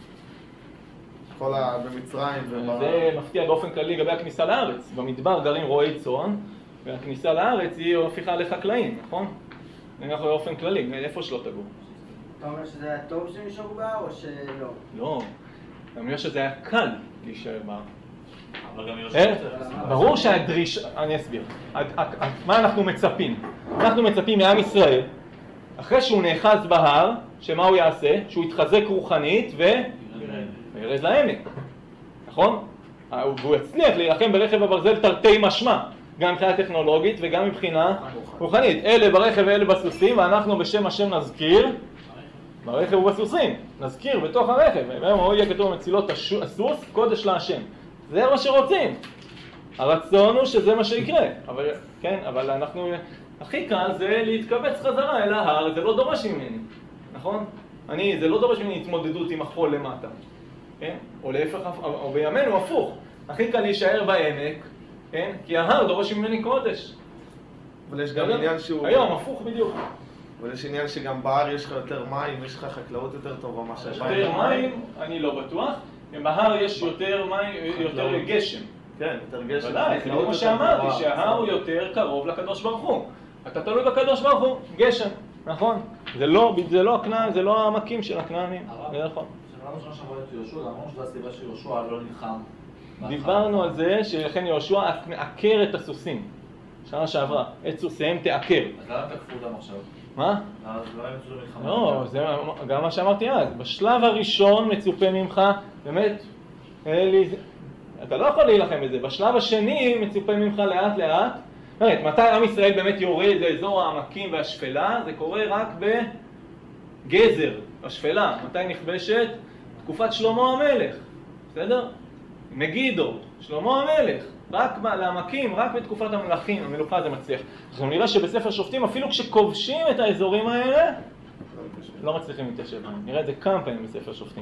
כל ה... במצרים ובר... זה מפתיע באופן כללי לגבי הכניסה לארץ. במדבר גרים רועי צאן, והכניסה לארץ היא הפיכה לחקלאים, נכון? זה נכון באופן כללי, איפה שלא תגור. אתה אומר שזה היה טוב שהם נשארו בהר או שלא? לא. אני אומר שזה היה קל להישאר בהר. אבל גם יושב... ברור שהדרישה... אני אסביר. מה אנחנו מצפים? אנחנו מצפים מעם ישראל, אחרי שהוא נאחז בהר, שמה הוא יעשה? שהוא יתחזק רוחנית ו... וירד לעמק. נכון? והוא יצליח להילחם ברכב הברזל תרתי משמע. גם מבחינה טכנולוגית וגם מבחינה רוחנית. אלה ברכב ואלה בסוסים, ואנחנו בשם השם נזכיר ברכב ובסוסים. נזכיר בתוך הרכב. והיום הוא יהיה כתוב מצילות הסוס, קודש להשם. זה מה שרוצים. הרצון הוא שזה מה שיקרה. אבל, כן, אבל אנחנו... הכי קל זה להתקבץ חזרה אל ההר, זה לא דורש ממני. נכון? אני, זה לא דורש ממני התמודדות עם החול למטה. כן? או להפך, או בימינו הפוך. הכי קל להישאר בעמק, כן? כי ההר דורש ממני קודש. אבל יש גם עניין שהוא... היום, הפוך בדיוק. אבל יש עניין שגם בהר יש לך יותר מים, יש לך חקלאות יותר טובה מה שבא. יותר מים, אני לא בטוח. בהר יש יותר מים, יותר גשם. כן, יותר גשם. ודאי, כמו שאמרתי, שההר הוא יותר קרוב לקדוש ברוך הוא. אתה תלוי בקדוש ברוך הוא, גשם, נכון? זה לא, זה לא הכנען, זה לא העמקים של הכנענים, זה נכון. שמענו שנה שעברה את יהושע, אמרנו שזו הסיבה שיהושע לא נלחם. דיברנו על זה שלכן יהושע מעקר את הסוסים. שנה שעברה, את סוסיהם תעקר. אז למה תקפו אותם עכשיו? מה? אז לא היה מצופה מלחמה. לא, זה גם מה שאמרתי אז. בשלב הראשון מצופה ממך, באמת, אלי, אתה לא יכול להילחם בזה. בשלב השני מצופה ממך לאט לאט. באמת, מתי עם ישראל באמת יורד לאזור העמקים והשפלה? זה קורה רק בגזר, השפלה. מתי נכבשת? תקופת שלמה המלך. בסדר? מגידו, שלמה המלך. רק לעמקים, רק בתקופת המלכים, המלוכה זה מצליח. אנחנו נראה שבספר שופטים, אפילו כשכובשים את האזורים האלה, לא מצליחים להתיישב בהם. נראה את זה כמה פעמים בספר שופטים.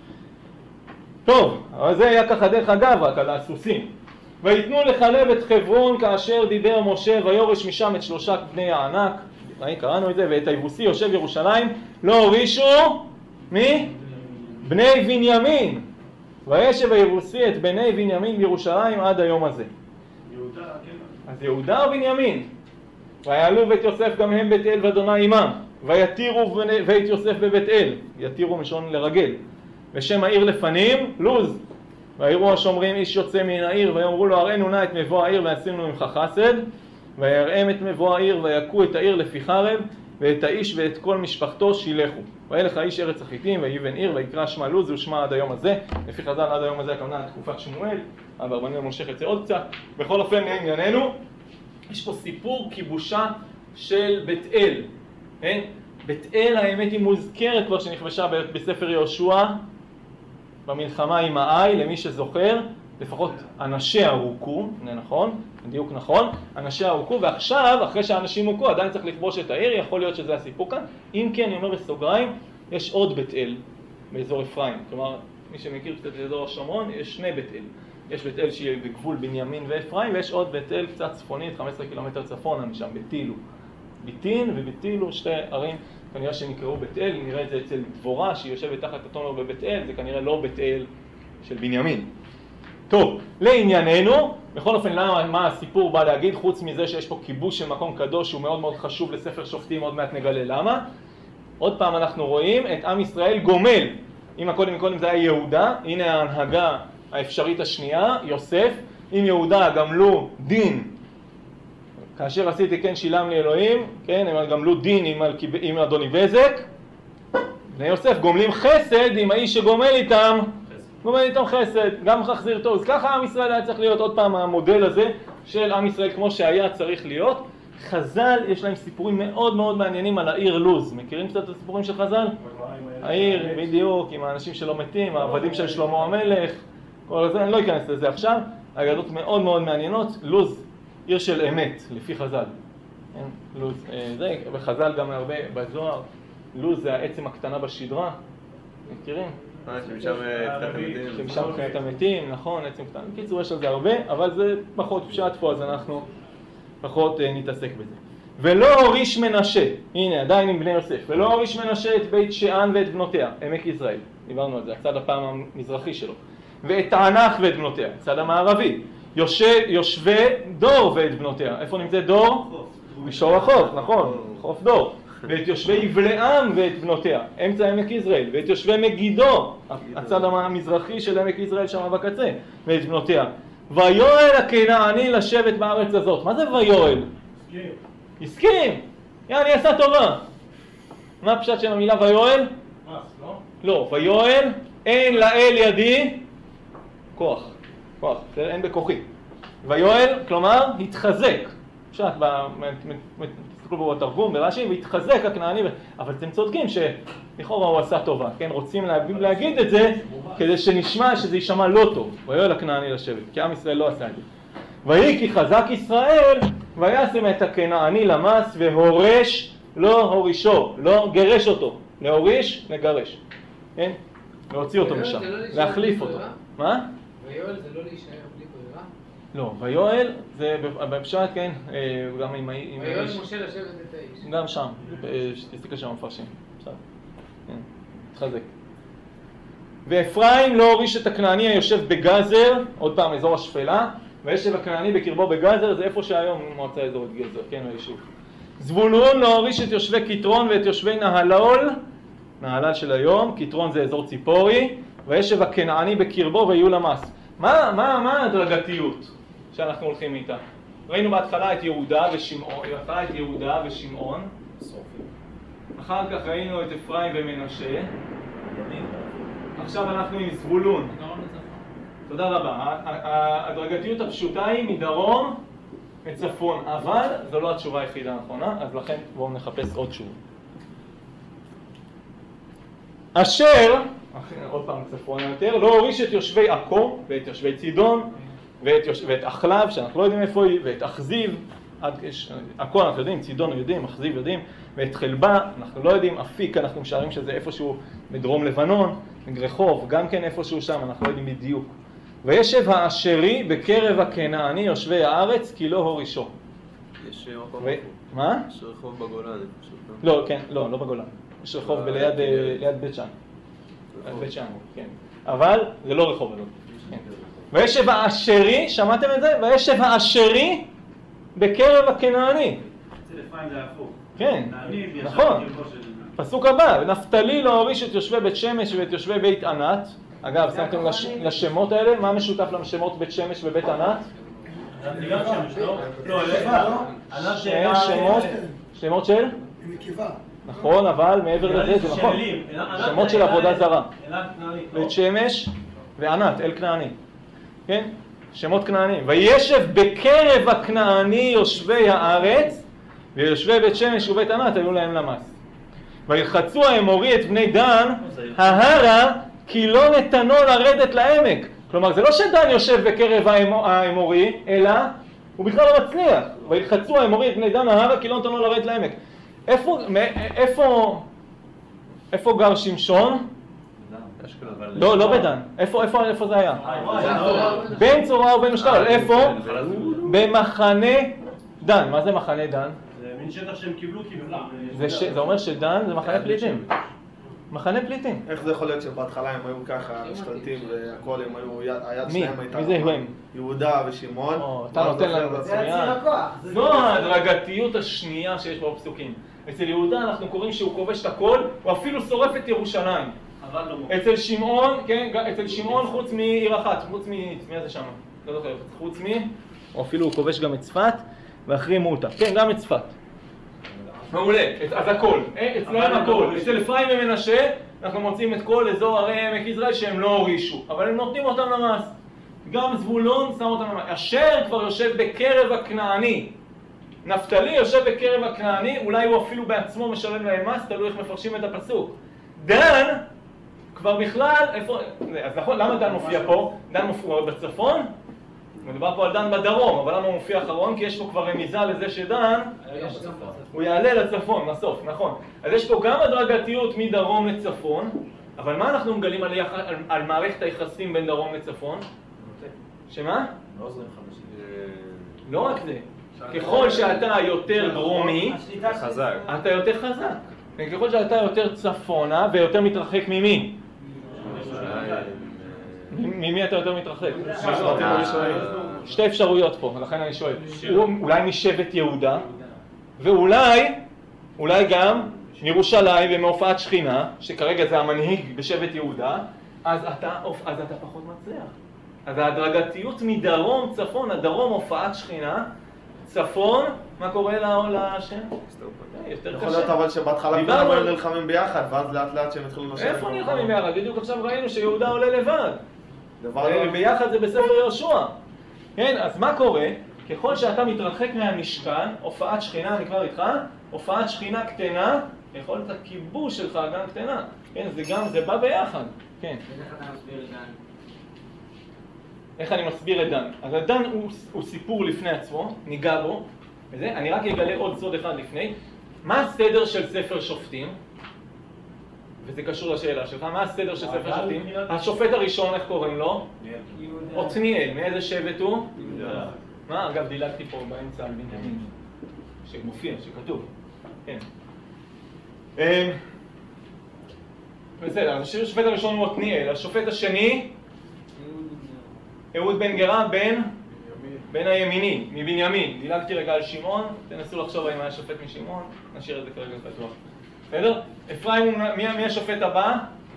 טוב, אבל זה היה ככה דרך אגב רק על הסוסים. ויתנו לחלב את חברון כאשר דיבר משה ויורש משם את שלושה בני הענק. קראנו את זה, ואת היבוסי יושב ירושלים לא הורישו מי? בני בנימין. וישב היבוסי את בני בנימין בירושלים עד היום הזה. יהודה, כן. אז יהודה או בנימין? ויעלו בית יוסף גם הם בית אל ואדוני עמם. ויתירו בית יוסף בבית אל. יתירו משון לרגל. ושם העיר לפנים, לוז. ויראו השומרים איש יוצא מן העיר, ויאמרו לו הראינו נא את מבוא העיר ועשינו ממך חסד. ויראם את מבוא העיר ויכו את העיר לפי חרב, ואת האיש ואת כל משפחתו שילחו. וילך האיש ארץ החיתים ויבן עיר ויקרא שמה לוז, זהו שמה עד היום הזה. לפי חז"ל עד היום הזה הכוונה תקופת שמואל, אבל רבנו מושך את זה עוד קצת. בכל אופן לענייננו, יש פה סיפור כיבושה של בית אל. כן? בית אל האמת היא מוזכרת כבר שנכבשה בספר יהושע במלחמה עם האי, למי שזוכר, לפחות אנשיה הוכו, זה נכון, בדיוק נכון, אנשיה הוכו, ועכשיו, אחרי שהאנשים הוכו, עדיין צריך לכבוש את העיר, יכול להיות שזה הסיפור כאן. אם כן, אני אומר בסוגריים, יש עוד בית אל באזור אפרים. כלומר, מי שמכיר קצת את אזור השומרון, יש שני בית אל. יש בית אל שיהיה בגבול בנימין ואפרים, ויש עוד בית אל קצת צפונית, חמישה עשר קילומטר צפונה משם, ביתילו. ביתין וביתילו, שתי ערים, כנראה שנקראו בית אל, נראה את זה אצל דבורה, שהיא יושבת תחת התומר בבית אל, זה כנראה לא בית אל של בנימין. טוב, לענייננו, בכל אופן, למה, מה הסיפור בא להגיד, חוץ מזה שיש פה כיבוש של מקום קדוש, שהוא מאוד מאוד חשוב לספר שופטים, עוד מעט נגלה למה. עוד פעם אנחנו רואים את עם ישראל גומל. אם הקודם מקודם זה היה יהודה, הנה ההנהגה האפשרית השנייה, יוסף. אם יהודה גמלו דין, כאשר עשיתי כן שילם לי אלוהים, כן, הם גמלו דין עם, עם אדוני בזק. בני יוסף גומלים חסד עם האיש שגומל איתם, גומל איתם חסד, גם חחזיר טוב. אז ככה עם ישראל היה צריך להיות עוד פעם המודל הזה של עם ישראל כמו שהיה צריך להיות. חז"ל, יש להם סיפורים מאוד מאוד מעניינים על העיר לוז. מכירים קצת את הסיפורים של חז"ל? העיר, בדיוק, עם האנשים שלא מתים, העבדים של שלמה המלך, כל זה, אני לא אכנס לזה עכשיו. אגדות מאוד מאוד מעניינות. לוז, עיר של אמת, לפי חז"ל. לוז, זה, וחז"ל גם הרבה בזוהר. לוז זה העצם הקטנה בשדרה. מכירים? אה, שמשם קטנת המתים. שמשם קטנת המתים, נכון, עצם קטנה. בקיצור, יש על זה הרבה, אבל זה פחות פשט פה, אז אנחנו פחות נתעסק בזה. ולא הוריש מנשה, הנה, עדיין עם בני יוסף, ולא הוריש מנשה את בית שאן ואת בנותיה, עמק יזרעאל, דיברנו על זה, הצד הפעם המזרחי שלו, ואת תענך ואת בנותיה, הצד המערבי, יושב, יושבי דור ואת בנותיה, איפה נמצא דור? מישור החוף, נכון, חוף דור. ואת יושבי יבלעם ואת בנותיה, אמצע עמק יזרעאל, ואת יושבי מגידו, הצד המזרחי של עמק יזרעאל שם בקצה, ואת בנותיה. ויואל הכנעני לשבת בארץ הזאת. מה זה ויואל? הסכים. הסכים. יעני עשה טובה. מה הפשט של המילה ויואל? מס, לא? לא, ויואל אין לאל ידי כוח. כוח, זה אין בכוחי. ויואל, כלומר, התחזק. פשט, תסתכלו בו בתרגום, ברש"י, והתחזק הכנעני, אבל אתם צודקים שלכאורה הוא עשה טובה, כן? רוצים להגיד את זה כדי שנשמע שזה יישמע לא טוב. ויואל הכנעני לשבת, כי עם ישראל לא עשה את זה. ויהי כי חזק ישראל, וישם את הכנעני למס והורש לא הורישו, לא גרש אותו. להוריש, לגרש. כן? להוציא אותו משם, להחליף אותו. מה? ויואל זה לא להישאר בלי ברירה? לא, ויואל זה בפשט, כן, גם עם האיש. ויואל משה לשבת את האיש. גם שם, תסתכל שם מפרשים. בסדר. כן, תחזק. ואפרים לא הוריש את הכנעני היושב בגזר, עוד פעם אזור השפלה, וישב הכנעני בקרבו בגזר, זה איפה שהיום מועצה אזורית גזר, כן, היישוב. זבולון לא הוריש את יושבי כתרון ואת יושבי נהלול, נהלל של היום, כתרון זה אזור ציפורי, וישב הכנעני בקרבו ויהיו למס. מה, מה, מה הדרגתיות שאנחנו הולכים איתה? ראינו בהתחלה את יהודה ושמעון, בהתחלה את יהודה ושמעון, אחר כך ראינו את אפרים ומנשה, עכשיו אנחנו עם זבולון. תודה רבה. הדרגתיות הפשוטה היא מדרום מצפון, אבל זו לא התשובה היחידה הנכונה, אז לכן בואו נחפש עוד תשובה. אשר, עוד פעם צפונה יותר, לא הוריש את יושבי עכו ואת יושבי צידון ואת, יוש... ואת אחלב, שאנחנו לא יודעים איפה היא, ואת אכזיב עד, יש, הכל אנחנו יודעים, צידון יודעים, אכזיב יודעים, ואת חלבה אנחנו לא יודעים, אפיק אנחנו משערים שזה איפשהו בדרום לבנון, רחוב, גם כן איפשהו שם, אנחנו לא יודעים בדיוק. וישב האשרי בקרב הכנעני יושבי הארץ, כי לא הורישו. יש מקום ו... מה? יש רחוב בגולן, פשוט לא, כן, לא, לא בגולן. יש רחוב ליד ליד בית שאן. ליד בית שאן, כן. אבל זה לא רחוב הזאת. וישב האשרי, שמעתם את זה? וישב האשרי בקרב הכנעני. אצל אפרים זה הפוך. כן, נכון. פסוק הבא, נפתלי לא הוריש את יושבי בית שמש ואת יושבי בית ענת. אגב, שמתם לשמות האלה, מה משותף לשמות בית שמש ובית ענת? זה גם שמש, לא? לא, לא. שמות, שמות של? מקיבה. נכון, אבל מעבר לזה זה נכון. שמות של עבודה זרה. בית שמש וענת, אל כנעני. כן? שמות כנענים. וישב בקרב הכנעני יושבי הארץ, ויושבי בית שמש ובית ענת היו להם למס. וילחצו האמורי את בני דן, ההרה, כי לא נתנו לרדת לעמק. כלומר, זה לא שדן יושב בקרב האמורי, אלא הוא בכלל לא מצליח. וילחצו האמורי את בני דן, ההרה, כי לא נתנו לרדת לעמק. איפה, איפה, איפה גר שמשון? לא, לא בדן. איפה, איפה, איפה זה היה? בין צורה ובין משקל. איפה? במחנה דן. מה זה מחנה דן? זה מין שטח שהם קיבלו קיבלו. זה אומר שדן זה מחנה פליטים. מחנה פליטים. איך זה יכול להיות שבהתחלה הם היו ככה משתלטים והכל, הם היו, היד שלהם הייתה... מי זה הם? יהודה ושמעון. אתה נותן לנו זה הציר הכוח. זו ההדרגתיות השנייה שיש בה בפסוקים. אצל יהודה אנחנו קוראים שהוא כובש את הכל, הוא אפילו שורף את ירושלים. אצל שמעון, כן, אצל שמעון חוץ מעיר אחת, חוץ מ... מי זה שם? לא זוכר, חוץ מ... או אפילו הוא כובש גם את צפת, והחרימו אותה. כן, גם את צפת. מעולה, אז הכל, אצלם הכל. אצל אפרים ומנשה, אנחנו מוצאים את כל אזור הרי עמק יזרעאל שהם לא הורישו, אבל הם נותנים אותם למס. גם זבולון שם אותם למס. אשר כבר יושב בקרב הכנעני. נפתלי יושב בקרב הכנעני, אולי הוא אפילו בעצמו משלם להם מס, תלוי איך מפרשים את הפסוק. דן, כבר בכלל, איפה, אז נכון, למה דן מופיע פה? דן מופיע בצפון? מדובר פה על דן בדרום, אבל למה הוא מופיע אחרון? כי יש פה כבר רמיזה לזה שדן, הוא יעלה לצפון, בסוף, נכון. אז יש פה גם הדרגתיות מדרום לצפון, אבל מה אנחנו מגלים על, על, על מערכת היחסים בין דרום לצפון? שמה? לא רק זה. ככל שאתה יותר דרומי, אתה יותר חזק. וככל שאתה יותר צפונה ויותר מתרחק ממי? ממי אתה יותר מתרחק? שתי אפשרויות פה, לכן אני שואל. אולי משבט יהודה, ואולי, אולי גם מירושלים ומהופעת שכינה, שכרגע זה המנהיג בשבט יהודה, אז אתה, אז אתה פחות מצליח. אז ההדרגתיות מדרום צפון, הדרום הופעת שכינה, צפון, מה קורה לשם? יותר קשה. יכול להיות אבל שבהתחלה כולם היו נלחמים ביחד, ואז לאט לאט שהם התחילו לשבת. איפה נלחמים ביחד? בדיוק עכשיו ראינו שיהודה עולה לבד. ביחד זה בספר יהושע. כן, אז מה קורה? ככל שאתה מתרחק מהמשכן, הופעת שכינה, אני כבר איתך, הופעת שכינה קטנה, יכולת הכיבוש שלך גם קטנה. כן, זה גם, זה בא ביחד. כן. איך אתה מסביר את דן? איך אני מסביר את דן? אז דן הוא, הוא סיפור לפני עצמו, ניגע בו, וזה, אני רק אגלה עוד סוד אחד לפני. מה הסדר של ספר שופטים? וזה קשור לשאלה שלך, מה הסדר של ספר שופטים? השופט הראשון, איך קוראים לו? עתניאל. מאיזה שבט הוא? מה? אגב, דילגתי פה באמצע על בנימין, שמופיע, שכתוב. כן. בסדר, אז השופט הראשון הוא עתניאל. השופט השני? אהוד בן גרא בן? בן הימיני, מבנימין. דילגתי רגע על שמעון, תנסו לחשוב אם היה שופט משמעון, נשאיר את זה כרגע פתוח. בסדר? אפרים, מי השופט הבא?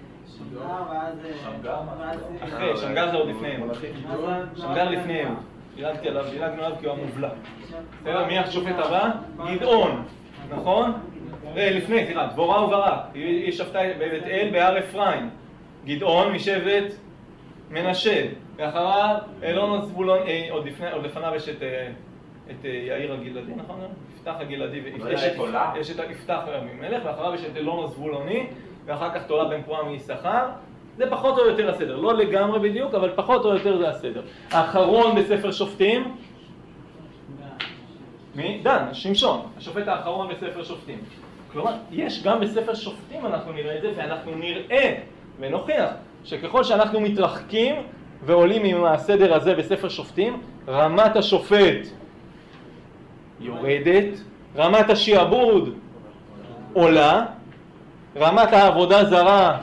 אחרי, שמגר זה עוד לפניהם. שמגר לפניהם. דילגתי עליו, דילגנו עליו כי הוא המובלע. בסדר? מי השופט הבא? גדעון, נכון? לפני, תראה, דבורה וברק. היא שפטה בבית אל בהר אפרים. גדעון משבט מנשה. ואחריו אלון הזבולון, עוד לפניו יש את יאיר הגלעדי, נכון? יפתח הגלעדי, יש את יפתח ממלך, ואחריו יש את אלון הזבולוני, ואחר כך תולה בן פועה מיששכר. זה פחות או יותר הסדר, לא לגמרי בדיוק, אבל פחות או יותר זה הסדר. האחרון בספר שופטים, מי? דן, שמשון, השופט האחרון בספר שופטים. כלומר, יש גם בספר שופטים אנחנו נראה את זה, ואנחנו נראה ונוכיח שככל שאנחנו מתרחקים ועולים עם הסדר הזה בספר שופטים, רמת השופט יורדת, רמת השיעבוד עולה, רמת העבודה זרה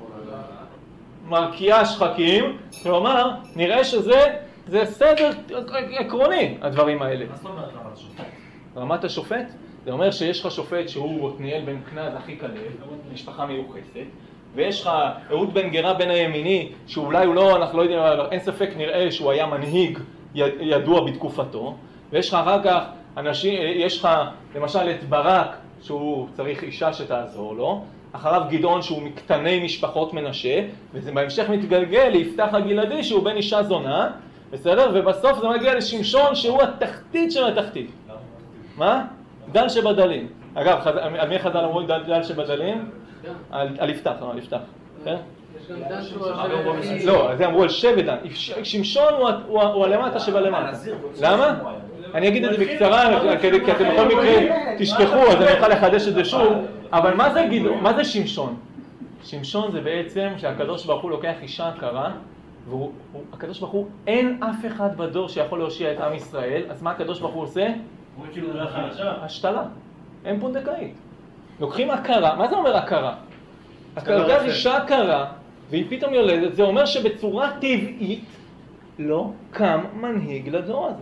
מרקיעה שחקים, כלומר, נראה שזה זה סדר עקרוני, הדברים האלה. מה זאת אומרת רמת השופט? רמת השופט, זה אומר שיש לך שופט שהוא עתניאל בן כנז הכי כלב, משפחה מיוחסת, ויש לך אהוד בן גרה בן הימיני, שאולי הוא לא, אנחנו לא יודעים, אבל אין ספק נראה שהוא היה מנהיג ידוע בתקופתו, ויש לך אחר כך אנשים, יש לך למשל את ברק, שהוא צריך אישה שתעזור לו, אחריו גדעון שהוא מקטני משפחות מנשה, וזה בהמשך מתגלגל ליפתח הגלעדי שהוא בן אישה זונה, בסדר? ובסוף זה מגיע לשמשון שהוא התחתית של התחתית. מה? דל שבדלים. אגב, על מי חז"ל אמרו דל שבדלים? על יפתח, לא, על יפתח. יש גם דן שהוא השבט. לא, זה אמרו על שבט דן. שמשון הוא הלמטה שבלמטה. למה? אני אגיד את זה בקצרה, כי אתם בכל מקרה תשכחו, אז אני אוכל לחדש את זה שוב. אבל מה זה גדעון? מה זה שמשון? שמשון זה בעצם שהקדוש ברוך הוא לוקח אישה עקרה, והקדוש ברוך הוא, אין אף אחד בדור שיכול להושיע את עם ישראל, אז מה הקדוש ברוך הוא עושה? הוא כאילו לא חדשה. השתלה. אין פונדקאית. לוקחים עקרה, מה זה אומר עקרה? לוקח אישה עקרה, והיא פתאום יולדת, זה אומר שבצורה טבעית לא קם מנהיג לדור הזה.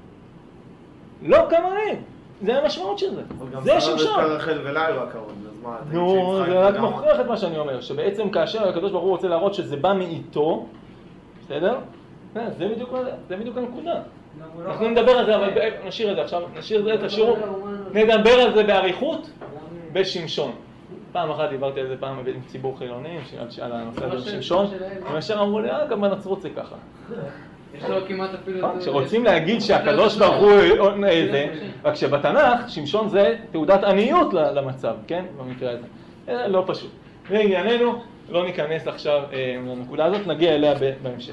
לא קם מנהיג. זה המשמעות של זה. זה שמשון. גם שרה רחל ולאה היו עקרות, אז מה? נו, זה רק מוכיח את מה שאני אומר, שבעצם כאשר הקדוש ברוך הוא רוצה להראות שזה בא מאיתו, בסדר? זה בדיוק, זה בדיוק הנקודה. אנחנו נדבר על זה, אבל נשאיר את זה עכשיו, נשאיר את זה, תשאירו, נדבר על זה בעריכות בשמשון. פעם אחת דיברתי על זה פעם עם ציבור חילוני, על הנושא הזה בשמשון, ומשם אמרו לי, אה, גם בנצרות זה ככה. יש לו כמעט אפילו... כשרוצים להגיד שהקדוש ברוך הוא זה, רק שבתנ"ך, שמשון זה תעודת עניות למצב, כן? במקרה הזה. זה לא פשוט. לענייננו, לא ניכנס עכשיו לנקודה הזאת, נגיע אליה בהמשך.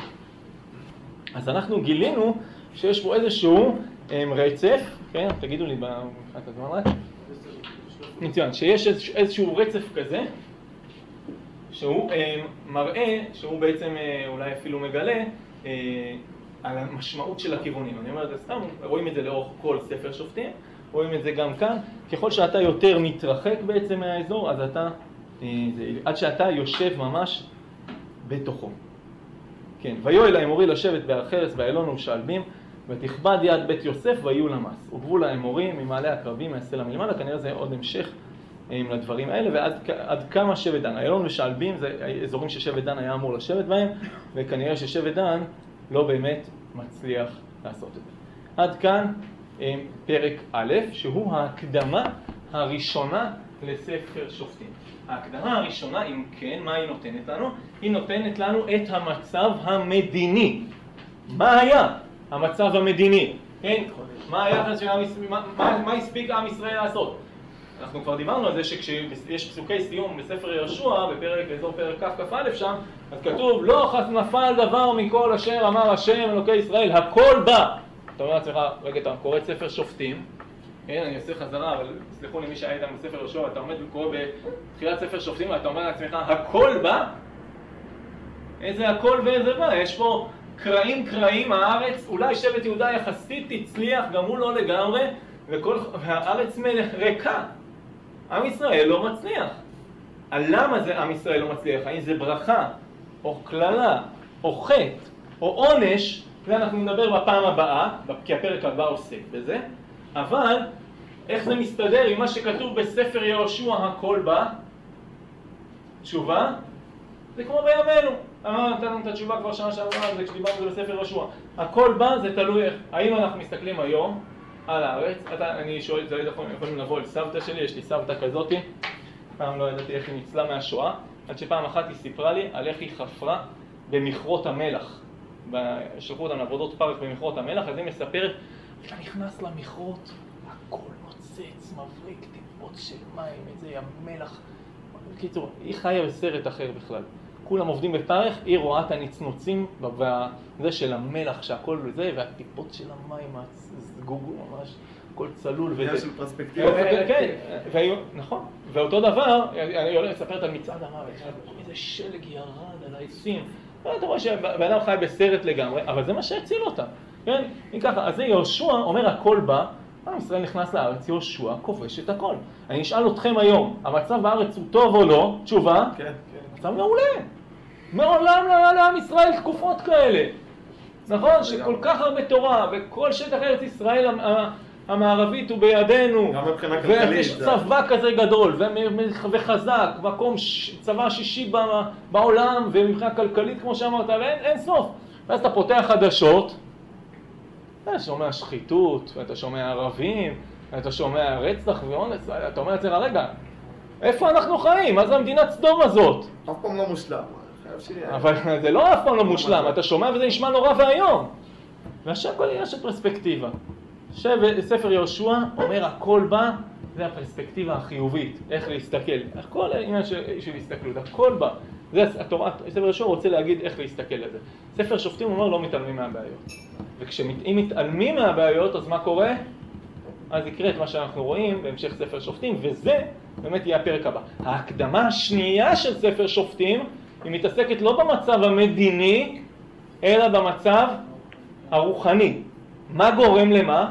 אז אנחנו גילינו שיש פה איזשהו רצף, כן? תגידו לי באחת הזמן רק. מצוין, שיש איזשהו רצף כזה, שהוא מראה, שהוא בעצם אולי אפילו מגלה, על המשמעות של הכיוונים. אני אומר את זה סתם, רואים את זה לאורך כל ספר שופטים, רואים את זה גם כאן. ככל שאתה יותר מתרחק בעצם מהאזור, אז אתה, זה, עד שאתה יושב ממש בתוכו. כן, ויואל האמורי לשבת בהר חרס באילון ובשעלבים, ותכבד יד בית יוסף ויהיו למס. וגבול האמורים ממעלה הקרבים מהסלע מלמעלה, כנראה זה עוד המשך לדברים האלה, ועד עד כמה שבט דן. האילון ושעלבים זה אזורים ששבט דן היה אמור לשבת בהם, וכנראה ששבט דן לא באמת מצליח לעשות את זה. עד כאן פרק א', שהוא ההקדמה הראשונה לספר שופטים. ההקדמה הראשונה, אם כן, מה היא נותנת לנו? היא נותנת לנו את המצב המדיני. מה היה המצב המדיני? כן? מה היה מה, מה, מה הספיק עם ישראל לעשות? אנחנו כבר דיברנו על זה שכשיש פסוקי סיום בספר יהושע, בפרק, באזור פרק כ' כ' א' שם, אז כתוב, לא חס נפל דבר מכל אשר אמר השם אלוקי ישראל, הכל בא. אתה אומר לעצמך, רגע, אתה קורא את ספר שופטים, כן, אני אעשה חזרה, אבל סליחו לי מי שהיה איתם בספר יהושע, אתה עומד וקורא בתחילת ספר שופטים, ואתה אומר לעצמך, הכל בא? איזה הכל ואיזה בא? יש פה קרעים קרעים, הארץ, אולי שבט יהודה יחסית תצליח, גם הוא לא לגמרי, וכל, והארץ ריקה. עם ישראל לא מצליח. למה זה עם ישראל לא מצליח? האם זה ברכה, או כללה, או חטא, או עונש, זה אנחנו נדבר בפעם הבאה, כי הפרק הבא עוסק בזה, אבל איך זה מסתדר עם מה שכתוב בספר יהושע הכל בא? תשובה? זה כמו בימינו. אמרנו, נתנו את התשובה כבר שנה שעברה, זה כשדיברנו על זה בספר יהושע. הכל בא, זה תלוי איך. האם אנחנו מסתכלים היום על הארץ? אתה, אני שואל, זה יכולים לבוא אל סבתא שלי, יש לי סבתא כזאתי, פעם לא ידעתי איך היא ניצלה מהשואה, עד שפעם אחת היא סיפרה לי על איך היא חפרה במכרות המלח. שלחו אותם לעבודות פרק במכרות המלח, אז היא מספרת, אתה נכנס למכרות, הכל נוצץ, מבריק, טיפות של מים, את זה, המלח. בקיצור, היא חיה בסרט אחר בכלל. כולם עובדים בפרק, היא רואה את הנצנוצים, וזה של המלח שהכל וזה, והטיפות של המים, הסגוגו ממש, הכל צלול וזה. עניין של פרספקטיבה. כן, והיו, נכון. ואותו דבר, אני הולך לספרת על מצעד המוות, איזה שלג ירד על העצים. אתה רואה שבן אדם חי בסרט לגמרי, אבל זה מה שהציל אותם. כן? אם ככה, אז זה יהושע אומר הכל בא, עם ישראל נכנס לארץ, יהושע כובש את הכל. אני אשאל אתכם היום, המצב בארץ הוא טוב או לא? תשובה? כן, כן. מצב מעולה. מעולם לא היה לעם ישראל תקופות כאלה. נכון? שכל כך הרבה תורה, וכל שטח ארץ ישראל המערבית הוא בידינו. גם מבחינה כלכלית. ויש צבא כזה גדול, וחזק, מקום צבא שישי בעולם, ומבחינה כלכלית כמו שאמרת, ואין סוף. ואז אתה פותח חדשות, אתה שומע שחיתות, ואתה שומע ערבים, ואתה שומע רצח ואונס, אתה אומר אצלך, רגע, איפה אנחנו חיים? מה זה המדינת סדום הזאת? אף פעם לא מושלם. אבל זה לא אף פעם לא מושלם, אתה שומע וזה נשמע נורא והיום. ועכשיו כל עניין של פרספקטיבה. ספר יהושע אומר הכל בא, זה הפרספקטיבה החיובית, איך להסתכל. הכל עניין של הסתכלות, הכל בא. זה התורה, ספר יהושע רוצה להגיד איך להסתכל על זה. ספר שופטים אומר לא מתעלמים מהבעיות. וכשאם מתעלמים מהבעיות, אז מה קורה? אז יקרה את מה שאנחנו רואים בהמשך ספר שופטים, וזה באמת יהיה הפרק הבא. ההקדמה השנייה של ספר שופטים היא מתעסקת לא במצב המדיני, אלא במצב הרוחני. מה גורם למה?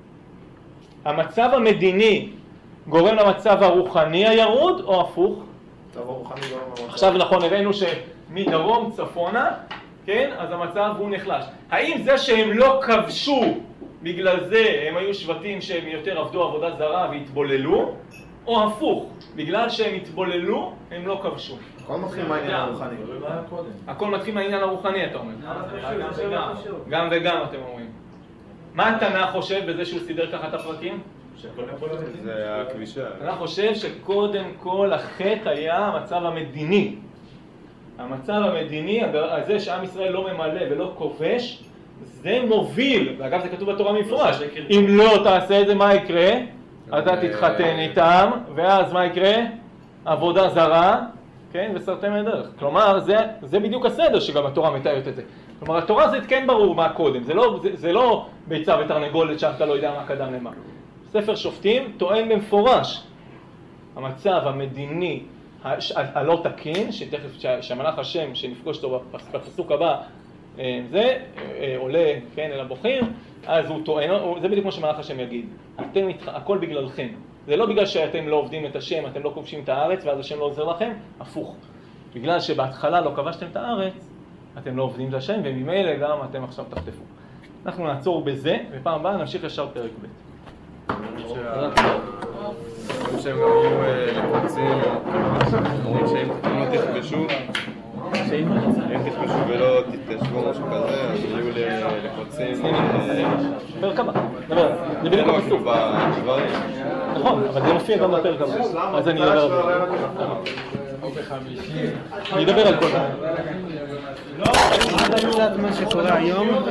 המצב המדיני גורם למצב הרוחני הירוד או הפוך? מצב הרוחני גורם למצב. עכשיו נכון, הראינו שמדרום צפונה, כן, אז המצב הוא נחלש. האם זה שהם לא כבשו, בגלל זה הם היו שבטים שהם יותר עבדו עבודה זרה והתבוללו, או הפוך, בגלל שהם התבוללו, הם לא כבשו? הכל מתחיל מהעניין הרוחני. הכל מתחיל מהעניין הרוחני, אתה אומר. גם וגם, אתם אומרים. מה התנ"ך חושב בזה שהוא סידר ככה את הפרקים? זה הכבישה. אני חושב שקודם כל החטא היה המצב המדיני. המצב המדיני, הזה שעם ישראל לא ממלא ולא כובש, זה מוביל, ואגב זה כתוב בתורה מפורש, אם לא תעשה את זה מה יקרה? אתה תתחתן איתם, ואז מה יקרה? עבודה זרה, כן? וסרתם לדרך. כלומר, זה, זה בדיוק הסדר שגם התורה מתארת את זה. כלומר, התורה זה כן ברור מה קודם, זה לא, זה, זה לא ביצה ותרנגולת שאתה לא יודע מה קדם למה. ספר שופטים טוען במפורש, המצב המדיני הלא תקין, שתכף שהמלאך השם שנפגוש אותו בפסוק הבא, זה עולה, כן, אל הבוחר, אז הוא טוען, זה בדיוק כמו שמלאך השם יגיד, אתם, הכל בגללכם. זה לא בגלל שאתם לא עובדים את השם, אתם לא כובשים את הארץ, ואז השם לא עוזר לכם, הפוך. בגלל שבהתחלה לא כבשתם את הארץ, אתם לא עובדים את השם, וממילא גם אתם עכשיו תחטפו. אנחנו נעצור בזה, ופעם הבאה נמשיך ישר פרק ב'. שהם גם יהיו לחוצים, אומרים שאם לא תכבשו, אם תכבשו ולא תתיישבו משהו כזה, אז יהיו לחוצים. פרק הבא, דבר, זה בדיוק הפסוק. נכון, אבל זה מופיע גם בפרק הבא, אז אני אדבר על זה. אני אדבר על כל זה. עד לדעת מה שקורה היום